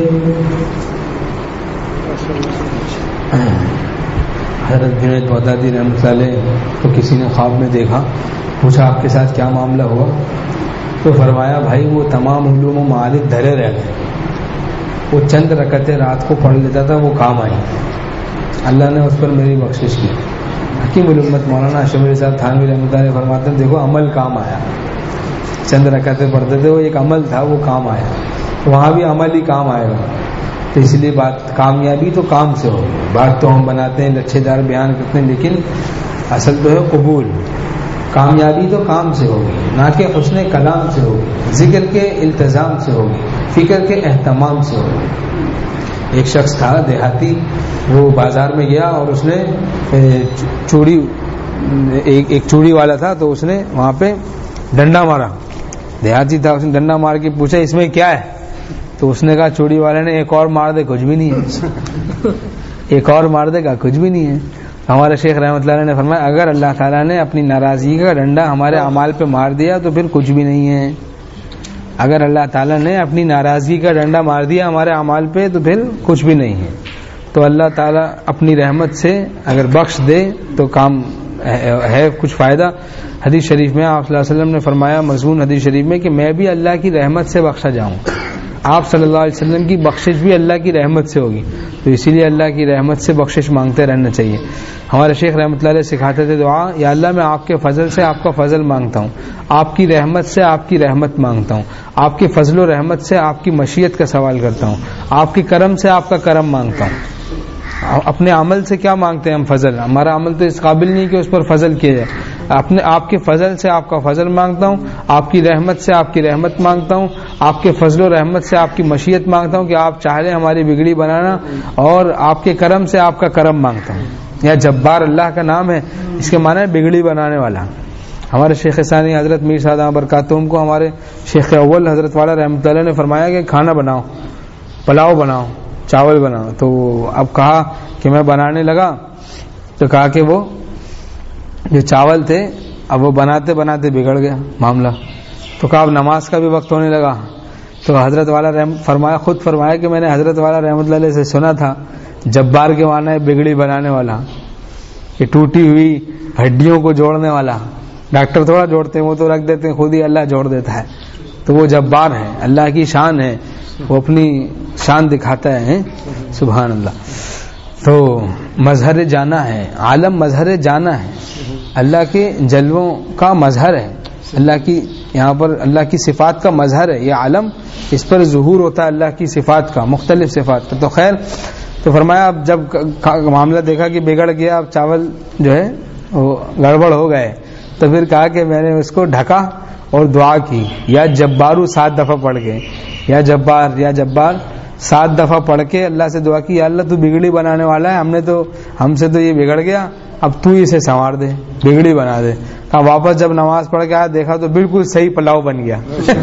حضرت جنید بغدادی رحمۃ اللہ علیہ کو کسی نے خواب میں دیکھا, پوچھا آپ کے ساتھ کیا معاملہ ہوا؟ تو فرمایا بھائی وہ تمام علوم و معارف دھرے رہ گئے, وہ چند رکعتیں رات کو پڑھ لیتا تھا, وہ کام آئی. اللہ نے اس پر میری بخشش کی. حکیم الامت مولانا اشرف علی صاحب تھانوی رحمۃ اللہ علیہ فرماتے ہیں دیکھو عمل کام آیا, چند رکعتیں پڑھتے تھے, وہ ایک عمل تھا, وہ کام آیا. وہاں بھی عمل ہی کام آئے گا. تو اس لیے بات کامیابی تو کام سے ہوگی. بات تو ہم بناتے ہیں لچھے دار بیان کرتے ہیں, لیکن اصل تو ہے قبول. کامیابی تو کام سے ہوگی, نہ کہ حسن کلام سے ہوگی, ذکر کے التزام سے ہوگی, فکر کے اہتمام سے ہوگی. ایک شخص تھا دیہاتی, وہ بازار میں گیا اور اس نے چوڑی, ایک چوڑی والا تھا, تو اس نے وہاں پہ ڈنڈا مارا. دیہاتی تھا, اس نے ڈنڈا مار کے پوچھا اس میں کیا ہے؟ تو اس نے کہا چوڑی والے نے ایک اور مار دے, کچھ بھی نہیں ہے. ایک اور مار دے گا, کچھ بھی نہیں ہے. ہمارے شیخ رحمۃ اللہ علیہ نے فرمایا اگر اللہ تعالیٰ نے اپنی ناراضگی کا ڈنڈا ہمارے اعمال پہ مار دیا تو پھر کچھ بھی نہیں ہے. اگر اللہ تعالیٰ نے اپنی ناراضگی کا ڈنڈا مار دیا ہمارے اعمال پہ تو پھر کچھ بھی نہیں ہے. تو اللہ تعالیٰ اپنی رحمت سے اگر بخش دے تو کام ہے کچھ فائدہ. حدیث شریف میں آپ صلی اللہ علیہ وسلم نے فرمایا, مضمون حدیث شریف میں, کہ میں بھی اللہ کی رحمت سے بخشا جاؤں. آپ صلی اللہ علیہ وسلم کی بخشش بھی اللہ کی رحمت سے ہوگی, تو اسی لیے اللہ کی رحمت سے بخشش مانگتے رہنا چاہیے. ہمارے شیخ رحمۃ اللہ علیہ سکھاتے تھے دعا, یا اللہ میں آپ کے فضل سے آپ کا فضل مانگتا ہوں, آپ کی رحمت سے آپ کی رحمت مانگتا ہوں, آپ کے فضل و رحمت سے آپ کی مشیت کا سوال کرتا ہوں, آپ کے کرم سے آپ کا کرم مانگتا ہوں. اپنے عمل سے کیا مانگتے ہیں ہم؟ فضل. ہمارا عمل تو اس قابل نہیں کہ اس پر فضل کیا جائے. آپ کے فضل سے آپ کا فضل مانگتا ہوں, آپ کی رحمت سے آپ کی رحمت مانگتا ہوں, آپ کے فضل و رحمت سے آپ کی مشیت مانگتا ہوں کہ آپ چاہ رہے ہماری بگڑی بنانا, اور آپ کے کرم سے آپ کا کرم مانگتا ہوں. یا جبار اللہ کا نام ہے, اس کے معنی ہے بگڑی بنانے والا. ہمارے شیخ ثانی حضرت میر سعدہ برکاتہم کو ہمارے شیخ اول حضرت والا رحمۃ اللہ نے فرمایا کہ کھانا بناؤ, پلاؤ بناؤ, چاول بناؤ. تو اب کہا کہ میں بنانے لگا, تو کہا کہ وہ جو چاول تھے اب وہ بناتے بناتے بگڑ گیا معاملہ. تو کہا اب نماز کا بھی وقت ہونے لگا. تو حضرت والا خود فرمایا کہ میں نے حضرت والا رحمۃ اللہ علیہ سے سنا تھا جبار کے معنی ہے بگڑی بنانے والا, کہ ٹوٹی ہوئی ہڈیوں کو جوڑنے والا. ڈاکٹر تھوڑا جوڑتے ہیں, وہ تو رکھ دیتے ہیں, خود ہی اللہ جوڑ دیتا ہے. تو وہ جبار ہے, اللہ کی شان ہے, وہ اپنی شان دکھاتا ہے. سبحان اللہ. تو مظہر جانا ہے, عالم مظہر جانا ہے, اللہ کے جلووں کا مظہر ہے, اللہ کی یہاں پر اللہ کی صفات کا مظہر ہے یہ عالم. اس پر ظہور ہوتا ہے اللہ کی صفات کا, مختلف صفات کا. تو خیر, تو فرمایا اب جب معاملہ دیکھا کہ بگڑ گیا, اب چاول جو ہے وہ گڑبڑ ہو گئے, تو پھر کہا کہ میں نے اس کو ڈھکا اور دعا کی, یا جبارو 7 دفعہ پڑھ کے, یا جبار 7 دفعہ پڑھ کے اللہ سے دعا کی, یا اللہ تو بگڑی بنانے والا ہے, ہم سے تو یہ بگڑ گیا, اب تو اسے سنوار دے, بگڑی بنا دے. کہا واپس جب نماز پڑھ کے آیا دیکھا تو بالکل صحیح پلاؤ بن گیا.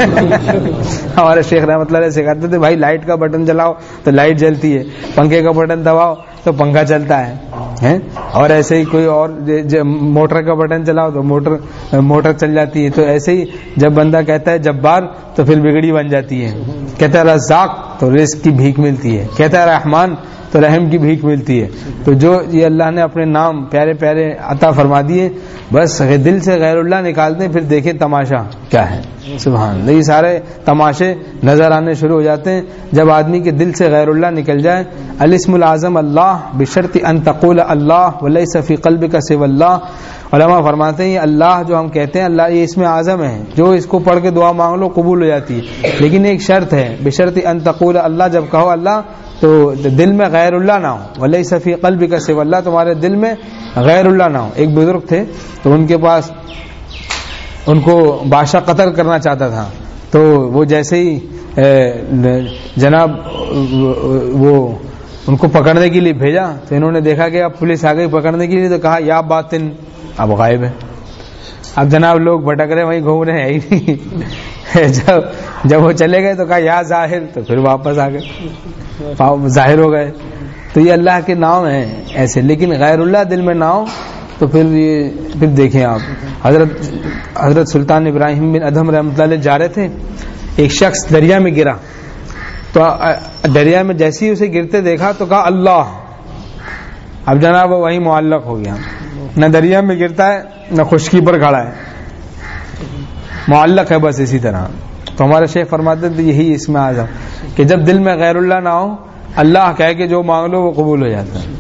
ہمارے شیخ رحمۃ اللہ علیہ سکھاتے تھے بھائی لائٹ کا بٹن چلاؤ تو لائٹ جلتی ہے, پنکھے کا بٹن دباؤ تو پنکھا چلتا ہے, اور ایسے ہی کوئی اور موٹر کا بٹن چلاؤ تو موٹر چل جاتی ہے. تو ایسے ہی جب بندہ کہتا ہے جبار تو پھر بگڑی بن جاتی ہے. کہتا ہے رزاق تو رزق کی بھیک ملتی ہے، کہتا ہے رحمان تو رحم کی بھیک ملتی ہے. تو جو یہ اللہ نے اپنے نام پیارے پیارے عطا فرما دیے، بس دل سے غیر اللہ نکالتے ہیں، پھر دیکھیں تماشا کیا ہے. سبحان اللہ، یہ سارے تماشے نظر آنے شروع ہو جاتے ہیں جب آدمی کے دل سے غیر اللہ نکل جائے. الاسم العظم اللہ بشرط ان تقول اللہ وليس في قلبك سوى اللہ. علماء فرماتے ہیں یہ اللہ جو ہم کہتے ہیں اللہ، یہ اسم اعظم ہے، جو اس کو پڑھ کے دعا مانگ لو قبول ہو جاتی ہے، لیکن ایک شرط ہے، بشرط ان تقول اللہ، جب کہو اللہ تو دل میں غیر اللہ نہ ہو. ولیس فی قلبک سوى اللہ، تمہارے دل میں غیر اللہ نہ ہو. ایک بزرگ تھے تو ان کے پاس ان کو بادشاہ قتل کرنا چاہتا تھا، تو وہ جیسے ہی جناب وہ ان کو پکڑنے کے لیے بھیجا تو انہوں نے دیکھا کہ اب پولیس آ گئی پکڑنے کے لیے، تو کہا یا باطن، اب غائب ہے. اب جناب لوگ بھٹک رہے وہیں گھوم رہے ہیں ہی نہیں. جب وہ چلے گئے تو کہا یا ظاہر، تو پھر واپس آ گئے، ظاہر ہو گئے. تو یہ اللہ کے نام ہیں ایسے، لیکن غیر اللہ دل میں نہ ہو تو پھر دیکھیں آپ. حضرت سلطان ابراہیم بن ادہم رحمۃ اللہ علیہ جا رہے تھے، ایک شخص دریا میں گرا، تو دریا میں جیسے ہی اسے گرتے دیکھا تو کہا اللہ. اب جناب وہی معلق ہو گیا، نہ دریا میں گرتا ہے نہ خشکی پر کھڑا ہے، معلق ہے بس اسی طرح. تو ہمارے شیخ فرماتے تھے یہی اسم اعظم، کہ جب دل میں غیر اللہ نہ ہو، اللہ کہہ کے جو مانگ لو وہ قبول ہو جاتا ہے.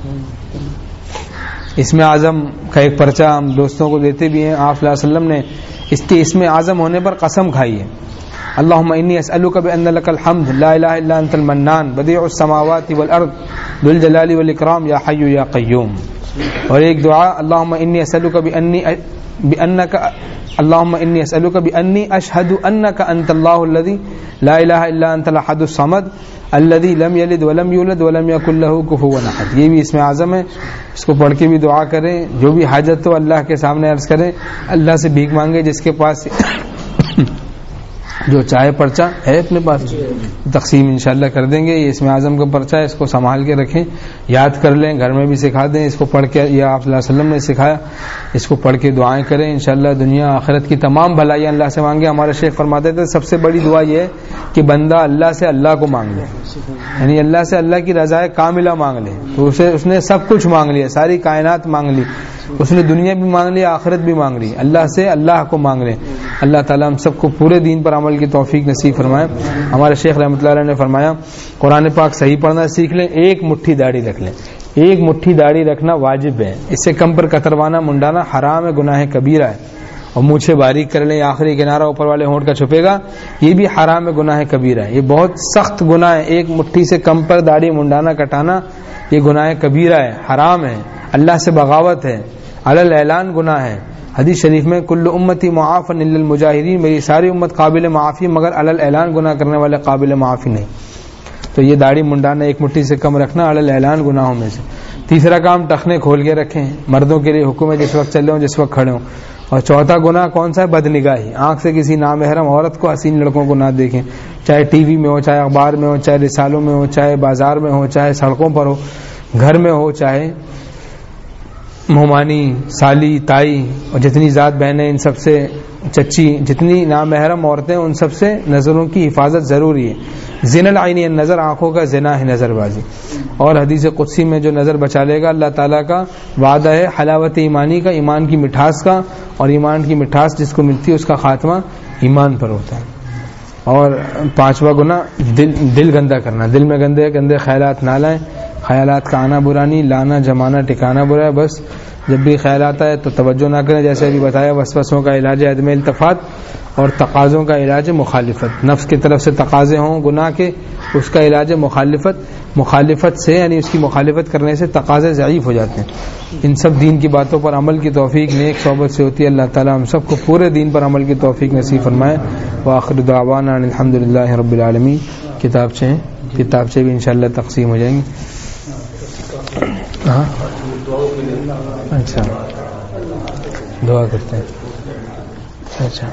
اسم اعظم کا ایک پرچہ ہم دوستوں کو دیتے بھی ہیں. آپ صلی اللہ علیہ وسلم نے اس کے اسم اعظم ہونے پر قسم کھائی ہے. اللہم انی اسألک بأن لک الحمد لا الہ الا انت المنان بدیع السماوات والارض ذو الجلال والاکرام یا حی یا قیوم. اور ایک دعا اللہم انی اسألک بأنی اشہد انک انت اللہ الذی لا الہ الا انت الاحد الصمد الذی لم یلد ولم یولد ولم یکن لہ کفوا احد. یہ بھی اسم اعظم ہے، اس کو پڑھ کے بھی دعا کریں، جو بھی حاجت ہو اللہ کے سامنے عرض کریں، اللہ سے بھیک مانگے. جس کے پاس جو چاہے پرچہ ہے اپنے پاس تقسیم انشاءاللہ کر دیں گے. یہ اسم اعظم کا پرچہ ہے، اس کو سنبھال کے رکھیں، یاد کر لیں، گھر میں بھی سکھا دیں. اس کو پڑھ کے یہ آپ صلی اللہ علیہ وسلم نے سکھایا، اس کو پڑھ کے دعائیں کریں. انشاءاللہ دنیا آخرت کی تمام بھلائیاں اللہ سے مانگے. ہمارے شیخ فرماتے تھے سب سے بڑی دعا یہ ہے کہ بندہ اللہ سے اللہ کو مانگ لے، یعنی اللہ سے اللہ کی رضا کاملہ مانگ لے. تو اس نے سب کچھ مانگ لیا، ساری کائنات مانگ لی، اس نے دنیا بھی مانگ لی، آخرت بھی مانگ لی. اللہ سے اللہ کو مانگ لیں. اللہ تعالیٰ ہم سب کو پورے دین پر عمل کی توفیق نصیب فرمائے. ہمارے شیخ رحمۃ اللہ علیہ نے فرمایا قرآن پاک صحیح پڑھنا سیکھ لیں، ایک مٹھی داڑھی رکھ لیں. ایک مٹھی داڑھی رکھنا واجب ہے، اس سے کم پر کتروانا منڈانا حرام ہے، گناہ کبیرہ ہے. اور مونچھیں باریک کر لیں، آخری کنارہ اوپر والے ہونٹ کا چھپے گا، یہ بھی حرام ہے، گناہ کبیرہ ہے. یہ بہت سخت گناہ ہے، ایک مٹھی سے کم پر داڑھی منڈانا کٹانا یہ گناہ کبیرہ ہے، حرام ہے، اللہ سے بغاوت ہے، علی الاعلان گناہ ہے. حدیث شریف میں کل امتی معاف الا المجاہرین، میری ساری امت قابل معافی مگر علی الاعلان گناہ کرنے والے قابل معافی نہیں. تو یہ داڑھی منڈانا ایک مٹھی سے کم رکھنا علی الاعلان گناہوں میں سے. تیسرا کام ٹخنے کھول کے رکھیں، مردوں کے لیے حکم ہے جس وقت چلے ہوں جس وقت کھڑے ہوں. اور چوتھا گناہ کون سا ہے؟ بدنگاہی، آنکھ سے کسی نامحرم عورت کو، حسین لڑکوں کو نہ دیکھیں، چاہے ٹی وی میں ہو، چاہے اخبار میں ہو، چاہے رسالوں میں ہو، چاہے بازار میں ہو، چاہے سڑکوں پر ہو، گھر میں ہو، چاہے مہمانی، سالی، تائی اور جتنی ذات بہنیں، ان سب سے چچی، جتنی نامحرم عورتیں، ان سب سے نظروں کی حفاظت ضروری ہے. زنا العینی نظر، آنکھوں کا زنا ہے نظر بازی. اور حدیث قدسی میں جو نظر بچا لے گا اللہ تعالیٰ کا وعدہ ہے حلاوت ایمانی کا، ایمان کی مٹھاس کا، اور ایمان کی مٹھاس جس کو ملتی ہے اس کا خاتمہ ایمان پر ہوتا ہے. اور پانچواں گناہ دل گندا کرنا، دل میں گندے گندے خیالات نہ لائیں. خیالات کا آنا برا نہیں، لانا جمانا ٹھکانا برا ہے. بس جب بھی خیالات آئے تو توجہ نہ کریں. جیسے ابھی بتایا وسوسوں کا علاج عدم التفات اور تقاضوں کا علاج مخالفت. نفس کی طرف سے تقاضے ہوں گناہ کے، اس کا علاج مخالفت. مخالفت سے یعنی اس کی مخالفت کرنے سے تقاضے ضعیف ہو جاتے ہیں. ان سب دین کی باتوں پر عمل کی توفیق نیک صحبت سے ہوتی ہے. اللہ تعالی ہم سب کو پورے دین پر عمل کی توفیق نصیب فرمائے. وآخر دعوانا الحمدللہ رب العالمین. کتابچے بھی انشاءاللہ تقسیم ہو جائیں گے. ہاں اچھا دعا کرتے ہیں. اچھا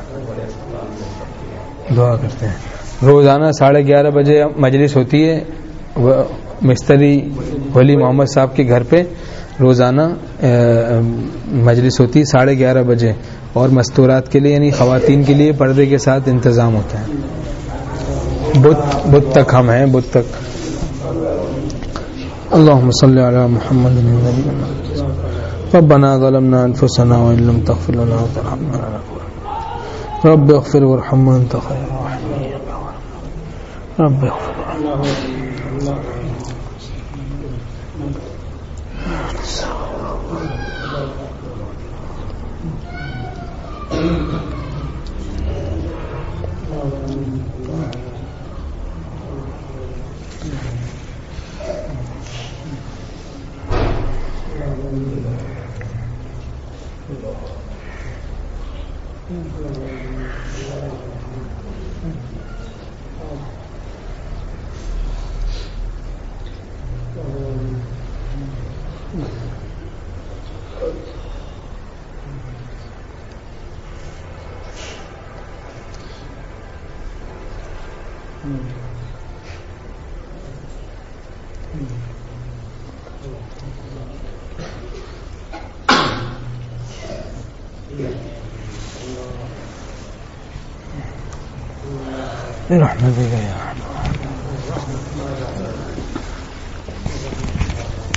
دعا کرتے ہیں. روزانہ 11:30 بجے مجلس ہوتی ہے مستری ولی محمد صاحب کے گھر پہ. روزانہ مجلس ہوتی ہے 11:30 بجے، اور مستورات کے لیے یعنی خواتین کے لیے پردے کے ساتھ انتظام ہوتا ہے. بت تک ہم ہیں، بت تک. اللهم صل على محمد النبي ربنا ظلمنا انفسنا وان لم تغفر لنا وترحمنا لنكونن رب اغفر وارحم وانت خير الراحمين رب اغفر برحمتك يا رحمن.